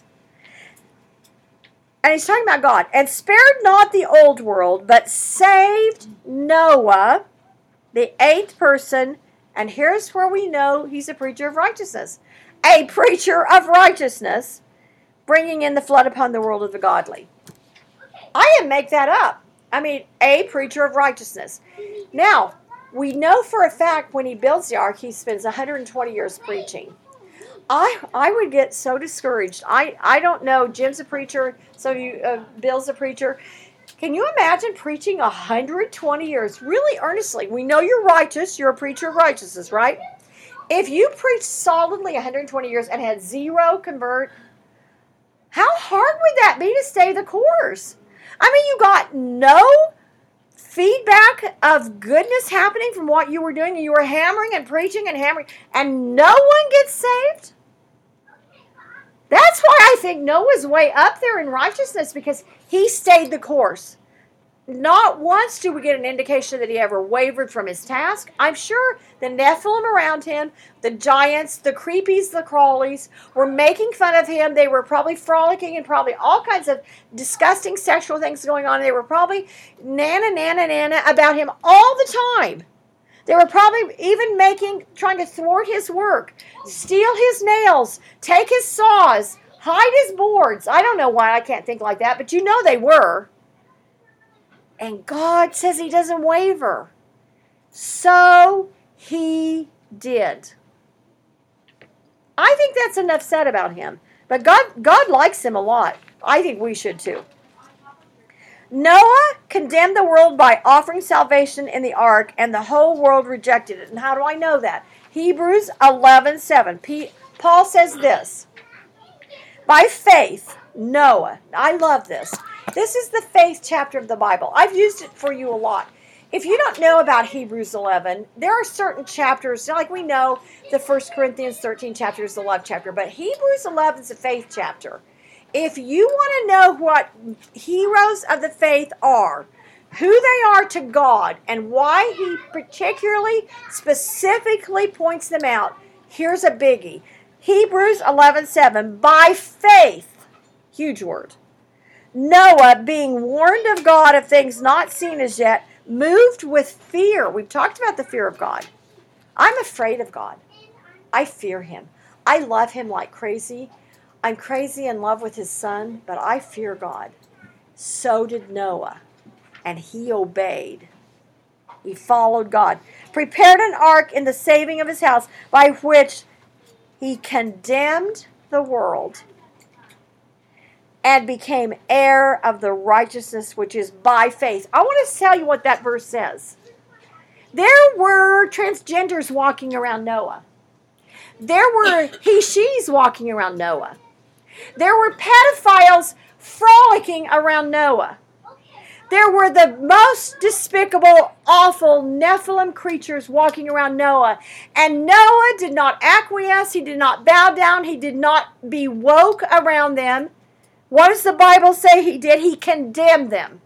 A: And he's talking about God. And spared not the old world, but saved Noah, the 8th person. And here's where we know he's a preacher of righteousness. A preacher of righteousness, bringing in the flood upon the world of the godly. I didn't make that up. A preacher of righteousness. Now, we know for a fact when he builds the ark, he spends 120 years preaching. I would get so discouraged. I don't know. Jim's a preacher, so Bill's a preacher. Can you imagine preaching 120 years, really earnestly? We know you're righteous. You're a preacher of righteousness, right? If you preached solidly 120 years and had 0 convert, how hard would that be to stay the course? You got no feedback of goodness happening from what you were doing. You were hammering and preaching and hammering, and no one gets saved? That's why I think Noah's way up there in righteousness, because he stayed the course. Not once do we get an indication that he ever wavered from his task. I'm sure the Nephilim around him, the giants, the creepies, the crawlies, were making fun of him. They were probably frolicking and probably all kinds of disgusting sexual things going on. They were probably nana about him all the time. They were probably even trying to thwart his work, steal his nails, take his saws, hide his boards. I don't know why I can't think like that, but you know they were. And God says he doesn't waver. So he did. I think that's enough said about him. But God likes him a lot. I think we should too. Noah condemned the world by offering salvation in the ark, and the whole world rejected it. And how do I know that? Hebrews 11:7. Paul says this. By faith, Noah. I love this. This is the faith chapter of the Bible. I've used it for you a lot. If you don't know about Hebrews 11, there are certain chapters, like we know the 1 Corinthians 13 chapter is the love chapter, but Hebrews 11 is a faith chapter. If you want to know what heroes of the faith are, who they are to God, and why he particularly, specifically points them out, here's a biggie. Hebrews 11:7, by faith, huge word, Noah, being warned of God of things not seen as yet, moved with fear. We've talked about the fear of God. I'm afraid of God. I fear him. I love him like crazy. I'm crazy in love with his son, but I fear God. So did Noah, and he obeyed. He followed God. Prepared an ark in the saving of his house, by which he condemned the world and became heir of the righteousness which is by faith. I want to tell you what that verse says. There were transgenders walking around Noah. There were he-she's walking around Noah. There were pedophiles frolicking around Noah. There were the most despicable, awful Nephilim creatures walking around Noah. And Noah did not acquiesce. He did not bow down. He did not be woke around them. What does the Bible say he did? He condemned them.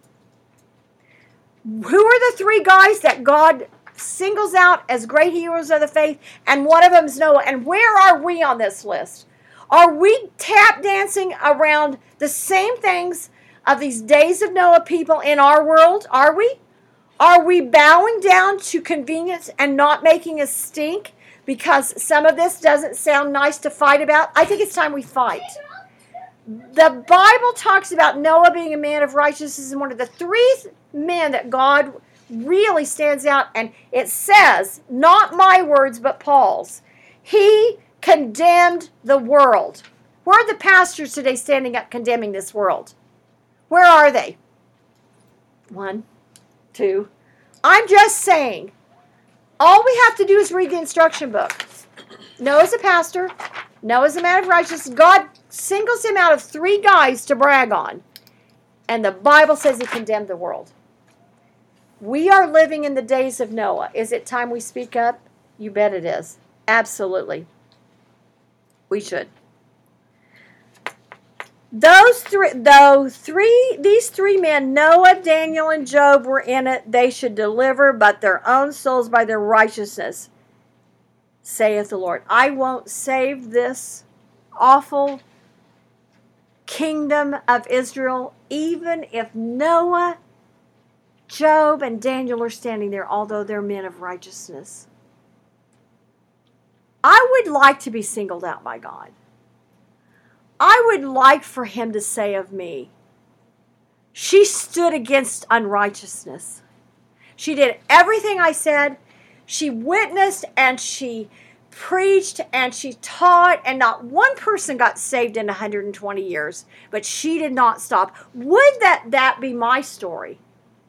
A: Who are the three guys that God singles out as great heroes of the faith? And one of them is Noah. And where are we on this list? Are we tap dancing around the same things of these days of Noah people in our world? Are we? Are we bowing down to convenience and not making a stink because some of this doesn't sound nice to fight about? I think it's time we fight. The Bible talks about Noah being a man of righteousness and one of the three men that God really stands out. And it says, not my words, but Paul's. He condemned the world. Where are the pastors today standing up condemning this world? Where are they? 1, 2. I'm just saying, all we have to do is read the instruction book. Noah's a pastor. Noah's a man of righteousness. God singles him out of 3 guys to brag on. And the Bible says he condemned the world. We are living in the days of Noah. Is it time we speak up? You bet it is. Absolutely. We should. These three men, Noah, Daniel, and Job, were in it. They should deliver but their own souls by their righteousness, saith the Lord. I won't save this awful kingdom of Israel, even if Noah, Job, and Daniel are standing there, although they're men of righteousness. I would like to be singled out by God. I would like for him to say of me, she stood against unrighteousness. She did everything I said. She witnessed and she preached and she taught, and not one person got saved in 120 years, but she did not stop. Would that be my story?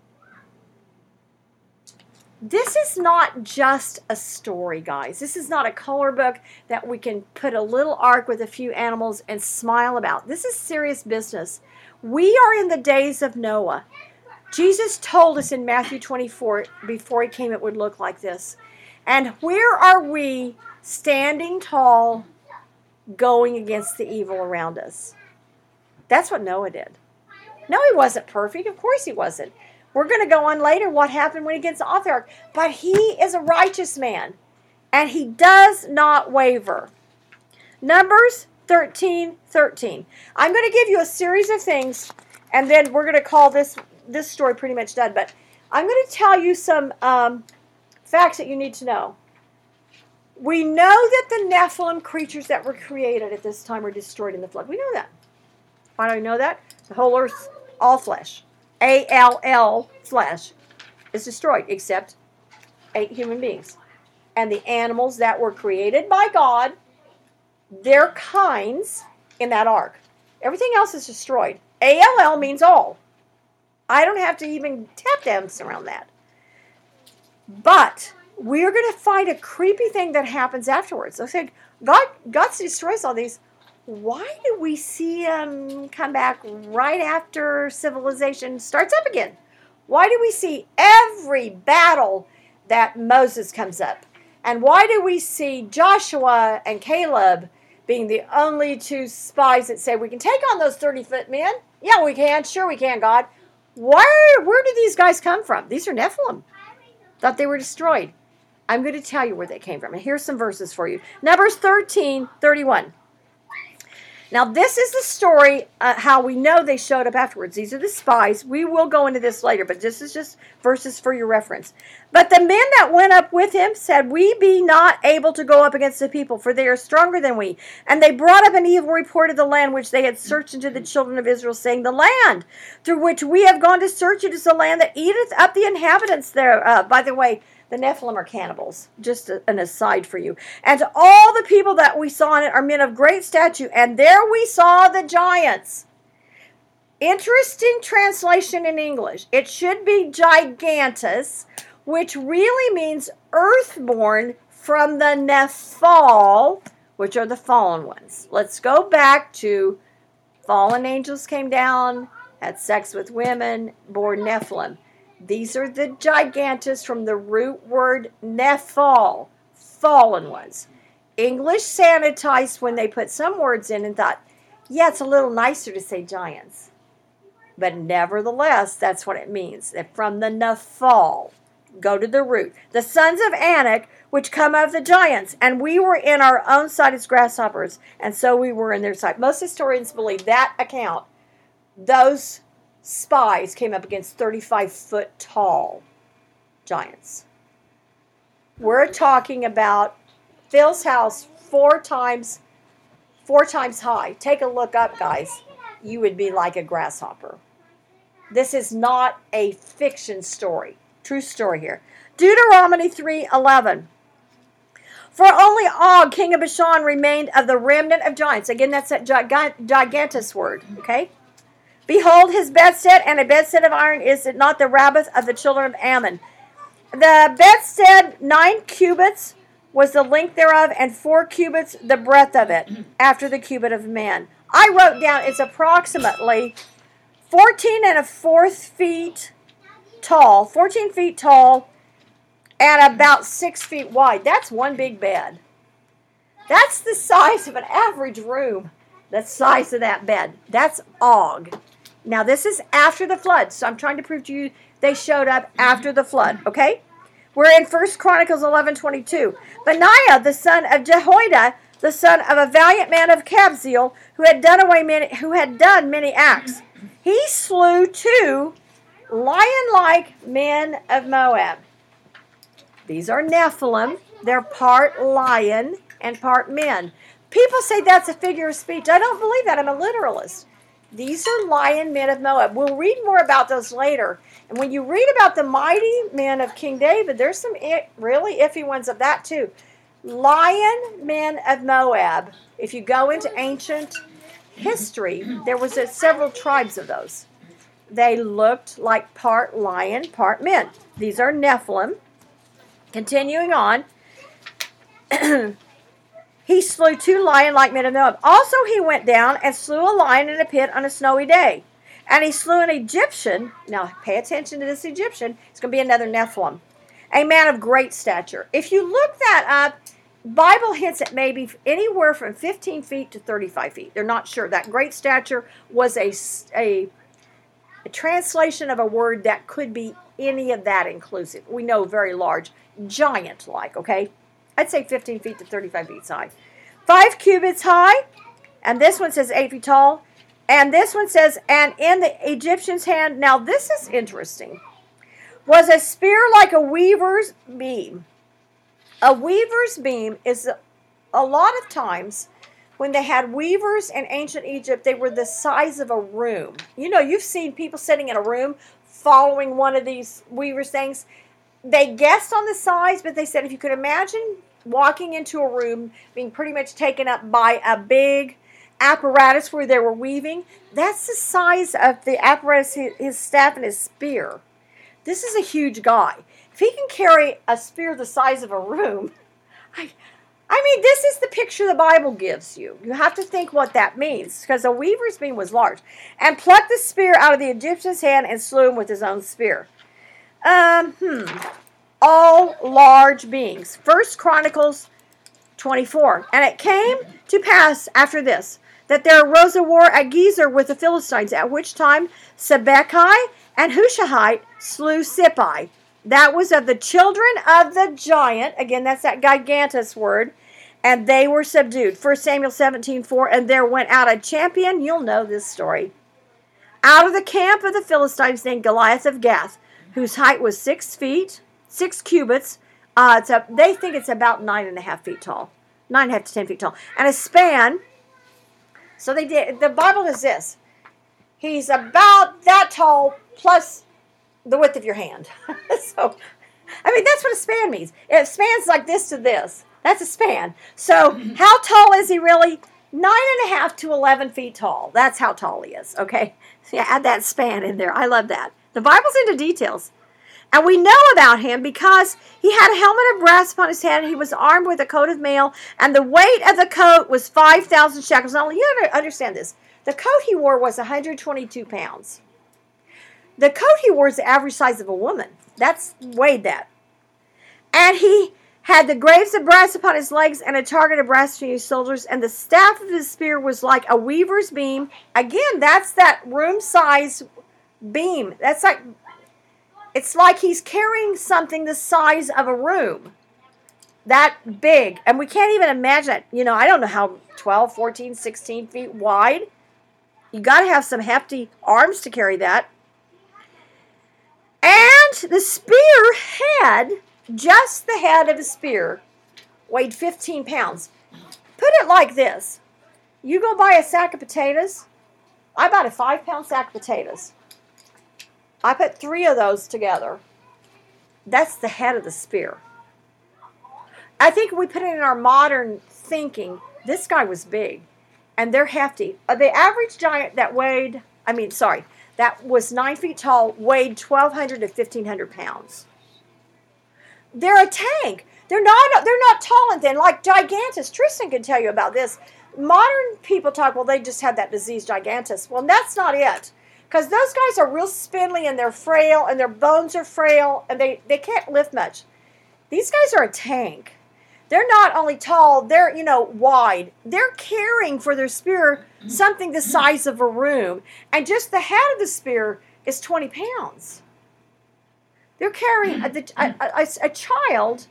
A: This is not just a story, guys. This is not a color book that we can put a little ark with a few animals and smile about. This is serious business. We are in the days of Noah. Jesus told us in Matthew 24, before he came, it would look like this. And where are we standing tall, going against the evil around us? That's what Noah did. No, he wasn't perfect. Of course he wasn't. We're going to go on later what happened when he gets off the ark. But he is a righteous man, and he does not waver. Numbers 13:13. I'm going to give you a series of things, and then we're going to call this story pretty much done. But I'm going to tell you some facts that you need to know. We know that the Nephilim creatures that were created at this time were destroyed in the flood. We know that. Why do we know that? The whole earth, all flesh, A-L-L, flesh, is destroyed, except 8 human beings. And the animals that were created by God, their kinds in that ark. Everything else is destroyed. A-L-L means all. I don't have to even tap dance around that. But we're going to find a creepy thing that happens afterwards. I said, God destroys all these. Why do we see them come back right after civilization starts up again? Why do we see every battle that Moses comes up? And why do we see Joshua and Caleb being the only 2 spies that say, we can take on those 30-foot men? Yeah, we can. Sure we can, God. Where did these guys come from? These are Nephilim. Thought they were destroyed. I'm going to tell you where they came from. And here's some verses for you. Numbers 13:31. Now, this is the story, how we know they showed up afterwards. These are the spies. We will go into this later, but this is just verses for your reference. But the men that went up with him said, we be not able to go up against the people, for they are stronger than we. And they brought up an evil report of the land which they had searched unto the children of Israel, saying, the land through which we have gone to search it is a land that eateth up the inhabitants thereof. By the way, the Nephilim are cannibals. Just an aside for you. And all the people that we saw in it are men of great stature. And there we saw the giants. Interesting translation in English. It should be gigantus, which really means earthborn from the Nephal, which are the fallen ones. Let's go back to fallen angels came down, had sex with women, born Nephilim. These are the gigantus from the root word nephal, fallen ones. English sanitized when they put some words in and thought, yeah, it's a little nicer to say giants. But nevertheless, that's what it means. They're from the nephal. Go to the root. The sons of Anak, which come of the giants, and we were in our own sight as grasshoppers, and so we were in their sight. Most historians believe that account, those spies came up against 35-foot tall giants. We're talking about Phil's house 4 times high. Take a look up, guys. You would be like a grasshopper. This is not a fiction story. True story here. Deuteronomy 3:11. For only Og, king of Bashan, remained of the remnant of giants. Again, that's that gigantus word, okay? Behold, his bedstead and a bedstead of iron, is it not the Rabbath of the children of Ammon? The bedstead, 9 cubits was the length thereof, and 4 cubits the breadth of it, after the cubit of man. I wrote down it's approximately 14 feet tall, 14 feet tall, and about 6 feet wide. That's one big bed. That's the size of an average room, the size of that bed. That's Og. Now, this is after the flood, so I'm trying to prove to you they showed up after the flood, okay? We're in 1 Chronicles 11:22. Benaiah, the son of Jehoiada, the son of a valiant man of Kabzeel, who had done many acts. He slew 2 lion-like men of Moab. These are Nephilim. They're part lion and part men. People say that's a figure of speech. I don't believe that. I'm a literalist. These are lion men of Moab. We'll read more about those later. And when you read about the mighty men of King David, there's some really iffy ones of that too. Lion men of Moab. If you go into ancient history, there was several tribes of those. They looked like part lion, part men. These are Nephilim. Continuing on. He slew 2 lion-like men of Moab. Also he went down and slew a lion in a pit on a snowy day. And he slew an Egyptian. Now pay attention to this Egyptian. It's going to be another Nephilim. A man of great stature. If you look that up, Bible hints at maybe anywhere from 15 feet to 35 feet. They're not sure. That great stature was a translation of a word that could be any of that inclusive. We know very large, giant-like, okay? I'd say 15 feet to 35 feet high. 5 cubits high, and this one says 8 feet tall, and this one says, and in the Egyptian's hand, now this is interesting, was a spear like a weaver's beam. A weaver's beam is a lot of times when they had weavers in ancient Egypt, they were the size of a room. You know, you've seen people sitting in a room following one of these weavers' things. They guessed on the size, but they said if you could imagine walking into a room being pretty much taken up by a big apparatus where they were weaving, that's the size of the apparatus, his staff and his spear. This is a huge guy. If he can carry a spear the size of a room, I mean, this is the picture the Bible gives you. You have to think what that means, because a weaver's beam was large. And plucked the spear out of the Egyptian's hand and slew him with his own spear. All large beings. 1 Chronicles 24. And it came to pass after this, that there arose a war at Gezer with the Philistines, at which time Sibbecai and Hushaite slew Sippai. That was of the children of the giant. Again, that's that gigantus word. And they were subdued. 1 Samuel 17:4. And there went out a champion. You'll know this story. Out of the camp of the Philistines named Goliath of Gath, whose height was 6 feet, 6 cubits. They think it's about 9.5 feet tall. 9.5 to 10 feet tall. And a span. So they did. The Bible does this. He's about that tall plus the width of your hand. So, I mean, that's what a span means. It spans like this to this. That's a span. So, how tall is he really? 9.5 to 11 feet tall. That's how tall he is, okay? So, yeah, add that span in there. I love that. The Bible's into details. And we know about him because he had a helmet of brass upon his head, and he was armed with a coat of mail, and the weight of the coat was 5,000 shekels. Now, you have to understand this. The coat he wore was 122 pounds. The coat he wore is the average size of a woman. That's weighed that. And he had the graves of brass upon his legs and a target of brass between his shoulders, and the staff of his spear was like a weaver's beam. Again, that's that room size beam. That's like, it's like he's carrying something the size of a room. That big. And we can't even imagine it. You know, I don't know how 12, 14, 16 feet wide. You got to have some hefty arms to carry that. And the spear head, just the head of the spear, weighed 15 pounds. Put it like this. You go buy a sack of potatoes. I bought a 5-pound sack of potatoes. I put 3 of those together. That's the head of the spear. I think we put it in our modern thinking, this guy was big. And they're hefty. The average giant that that was 9 feet tall, weighed 1,200 to 1,500 pounds. They're a tank. They're not tall and thin like gigantus. Tristan can tell you about this. Modern people talk, well, they just had that disease gigantus. Well, that's not it. Because those guys are real spindly and they're frail and their bones are frail and they can't lift much. These guys are a tank. They're not only tall, they're, wide. They're carrying for their spear something the size of a room. And just the head of the spear is 20 pounds. They're carrying a child,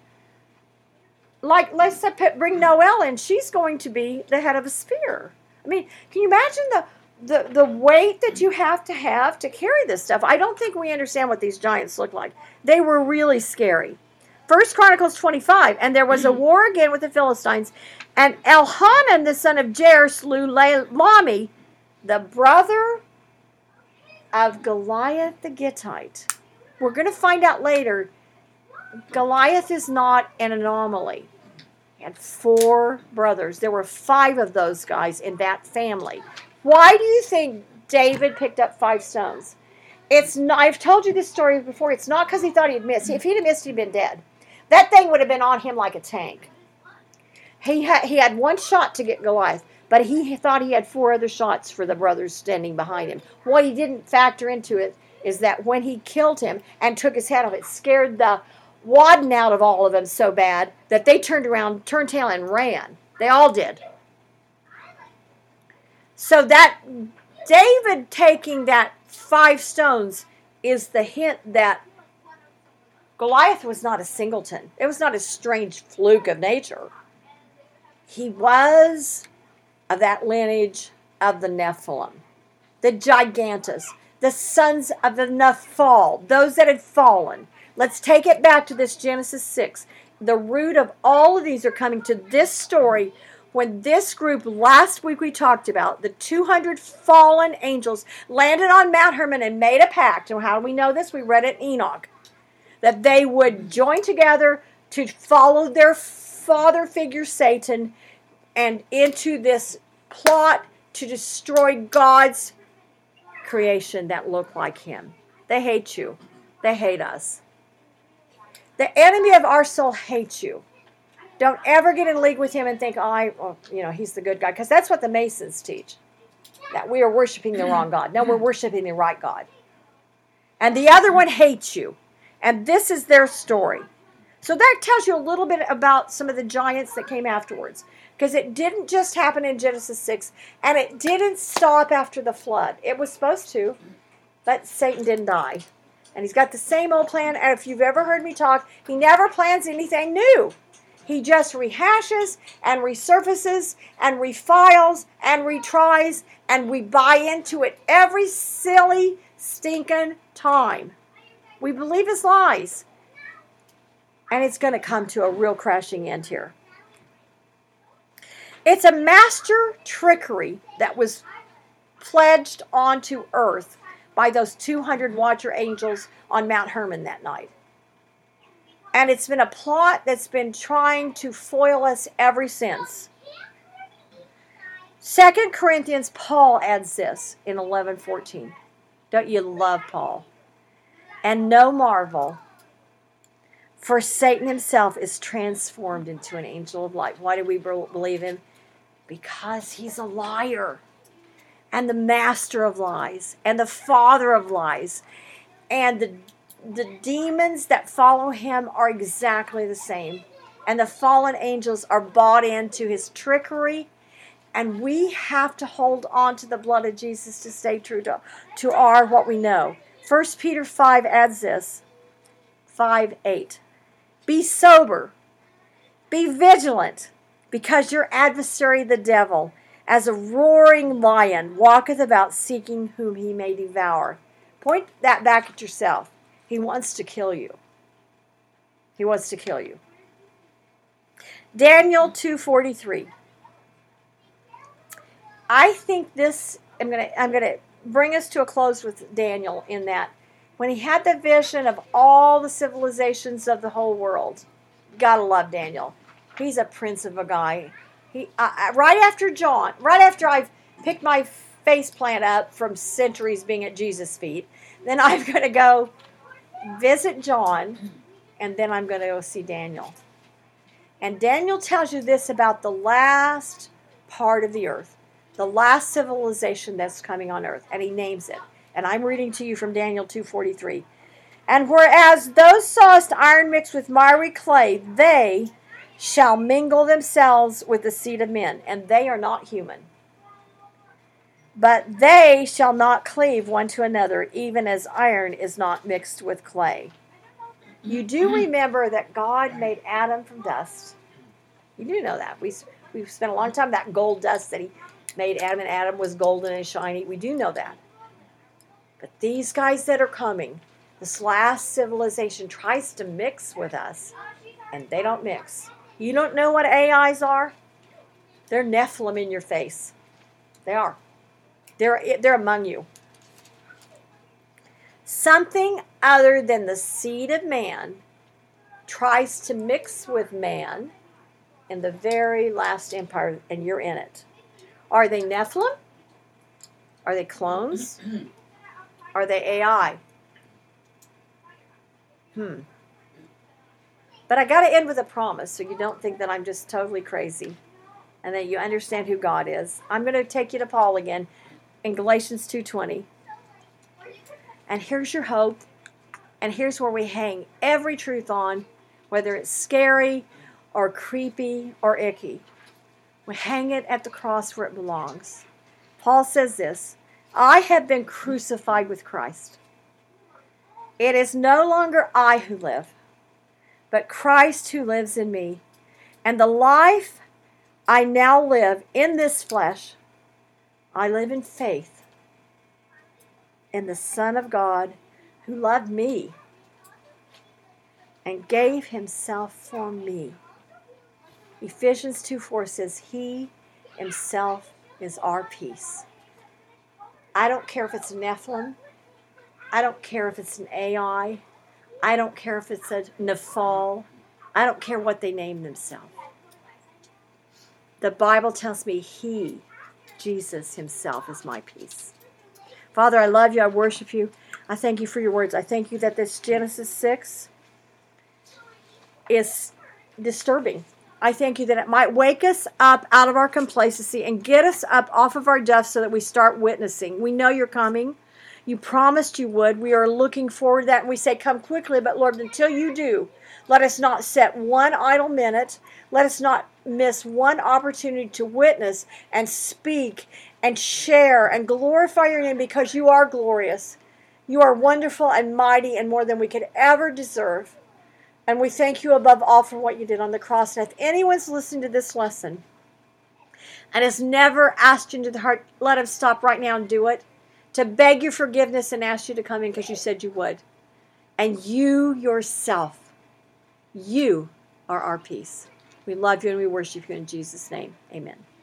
A: like, let's bring Noelle in. She's going to be the head of a spear. I mean, can you imagine the weight that you have to carry this stuff? I don't think we understand what these giants look like. They were really scary. 1 Chronicles 25, and there was a war again with the Philistines, and Elhanan, the son of Jair, slew Lami, the brother of Goliath the Gittite. We're going to find out later, Goliath is not an anomaly. He had 4 brothers. There were 5 of those guys in that family. Why do you think David picked up 5 stones? I've told you this story before. It's not because he thought he'd missed. If he'd have missed, he'd been dead. That thing would have been on him like a tank. He had 1 shot to get Goliath, but he thought he had 4 other shots for the brothers standing behind him. What he didn't factor into it is that when he killed him and took his head off, it scared the wadding out of all of them so bad that they turned around, turned tail, and ran. They all did. So that David taking that 5 stones is the hint that Goliath was not a singleton. It was not a strange fluke of nature. He was of that lineage of the Nephilim, the gigantus. the sons of the Nephal, those that had fallen. Let's take it back to this Genesis 6. The root of all of these are coming to this story when this group, last week we talked about, the 200 fallen angels landed on Mount Hermon and made a pact. And how do we know this? We read it in Enoch. That they would join together to follow their father figure Satan and into this plot to destroy God's creation that looked like him. They hate you. They hate us. The enemy of our soul hates you. Don't ever get in league with him and think, he's the good guy. Because that's what the Masons teach. That we are worshiping the wrong God. No, we're worshiping the right God. And the other one hates you. And this is their story. So that tells you a little bit about some of the giants that came afterwards. Because it didn't just happen in Genesis 6. And it didn't stop after the flood. It was supposed to. But Satan didn't die. And he's got the same old plan. And if you've ever heard me talk, he never plans anything new. He just rehashes and resurfaces and refiles and retries. And we buy into it every silly, stinking time. We believe his lies. And it's going to come to a real crashing end here. It's a master trickery that was pledged onto earth by those 200 watcher angels on Mount Hermon that night. And it's been a plot that's been trying to foil us ever since. 2 Corinthians, Paul adds this in 11:14. Don't you love Paul? And no marvel, for Satan himself is transformed into an angel of light. Why do we believe him? Because he's a liar. And the master of lies, and the father of lies. And the demons that follow him are exactly the same. And the fallen angels are bought into his trickery. And we have to hold on to the blood of Jesus to stay true to our what we know. 1 Peter 5 adds this. 5:8. Be sober. Be vigilant, because your adversary the devil, as a roaring lion, walketh about seeking whom he may devour. Point that back at yourself. He wants to kill you. He wants to kill you. Daniel 2:43. I think this, I'm gonna bring us to a close with Daniel in that when he had the vision of all the civilizations of the whole world. Gotta love Daniel. He's a prince of a guy. Right after I've picked my face plant up from centuries being at Jesus' feet, then I'm going to go visit John, and then I'm going to go see Daniel. And Daniel tells you this about the last part of the earth, the last civilization that's coming on earth, and he names it. And I'm reading to you from Daniel 2:43. And whereas those sawest iron mixed with miry clay, they shall mingle themselves with the seed of men, and they are not human. But they shall not cleave one to another, even as iron is not mixed with clay. You do remember that God made Adam from dust. You do know that. We've spent a long time that gold dust that he made Adam, and Adam was golden and shiny. We do know that. But these guys that are coming, this last civilization tries to mix with us, and they don't mix. You don't know what AIs are? They're Nephilim in your face. They are. They're among you. Something other than the seed of man tries to mix with man in the very last empire, and you're in it. Are they Nephilim? Are they clones? Are they AI? But I got to end with a promise so you don't think that I'm just totally crazy and that you understand who God is. I'm going to take you to Paul again in Galatians 2:20. And here's your hope. And here's where we hang every truth on, whether it's scary or creepy or icky. We hang it at the cross where it belongs. Paul says this, I have been crucified with Christ. It is no longer I who live, but Christ who lives in me. And the life I now live in this flesh, I live in faith in the Son of God who loved me and gave himself for me. Ephesians 2:4 says, He himself is our peace. I don't care if it's a Nephilim. I don't care if it's an AI. I don't care if it's a Nephal. I don't care what they name themselves. The Bible tells me He, Jesus himself, is my peace. Father, I love you. I worship you. I thank you for your words. I thank you that this Genesis 6 is disturbing. I thank you that it might wake us up out of our complacency and get us up off of our duff so that we start witnessing. We know you're coming. You promised you would. We are looking forward to that, and we say, come quickly. But Lord, until you do, let us not set one idle minute. Let us not miss one opportunity to witness and speak and share and glorify your name, because you are glorious. You are wonderful and mighty and more than we could ever deserve. And we thank you above all for what you did on the cross. And if anyone's listening to this lesson and has never asked you into the heart, let them stop right now and do it, to beg your forgiveness and ask you to come in because you said you would. And you yourself, you are our peace. We love you and we worship you in Jesus' name. Amen.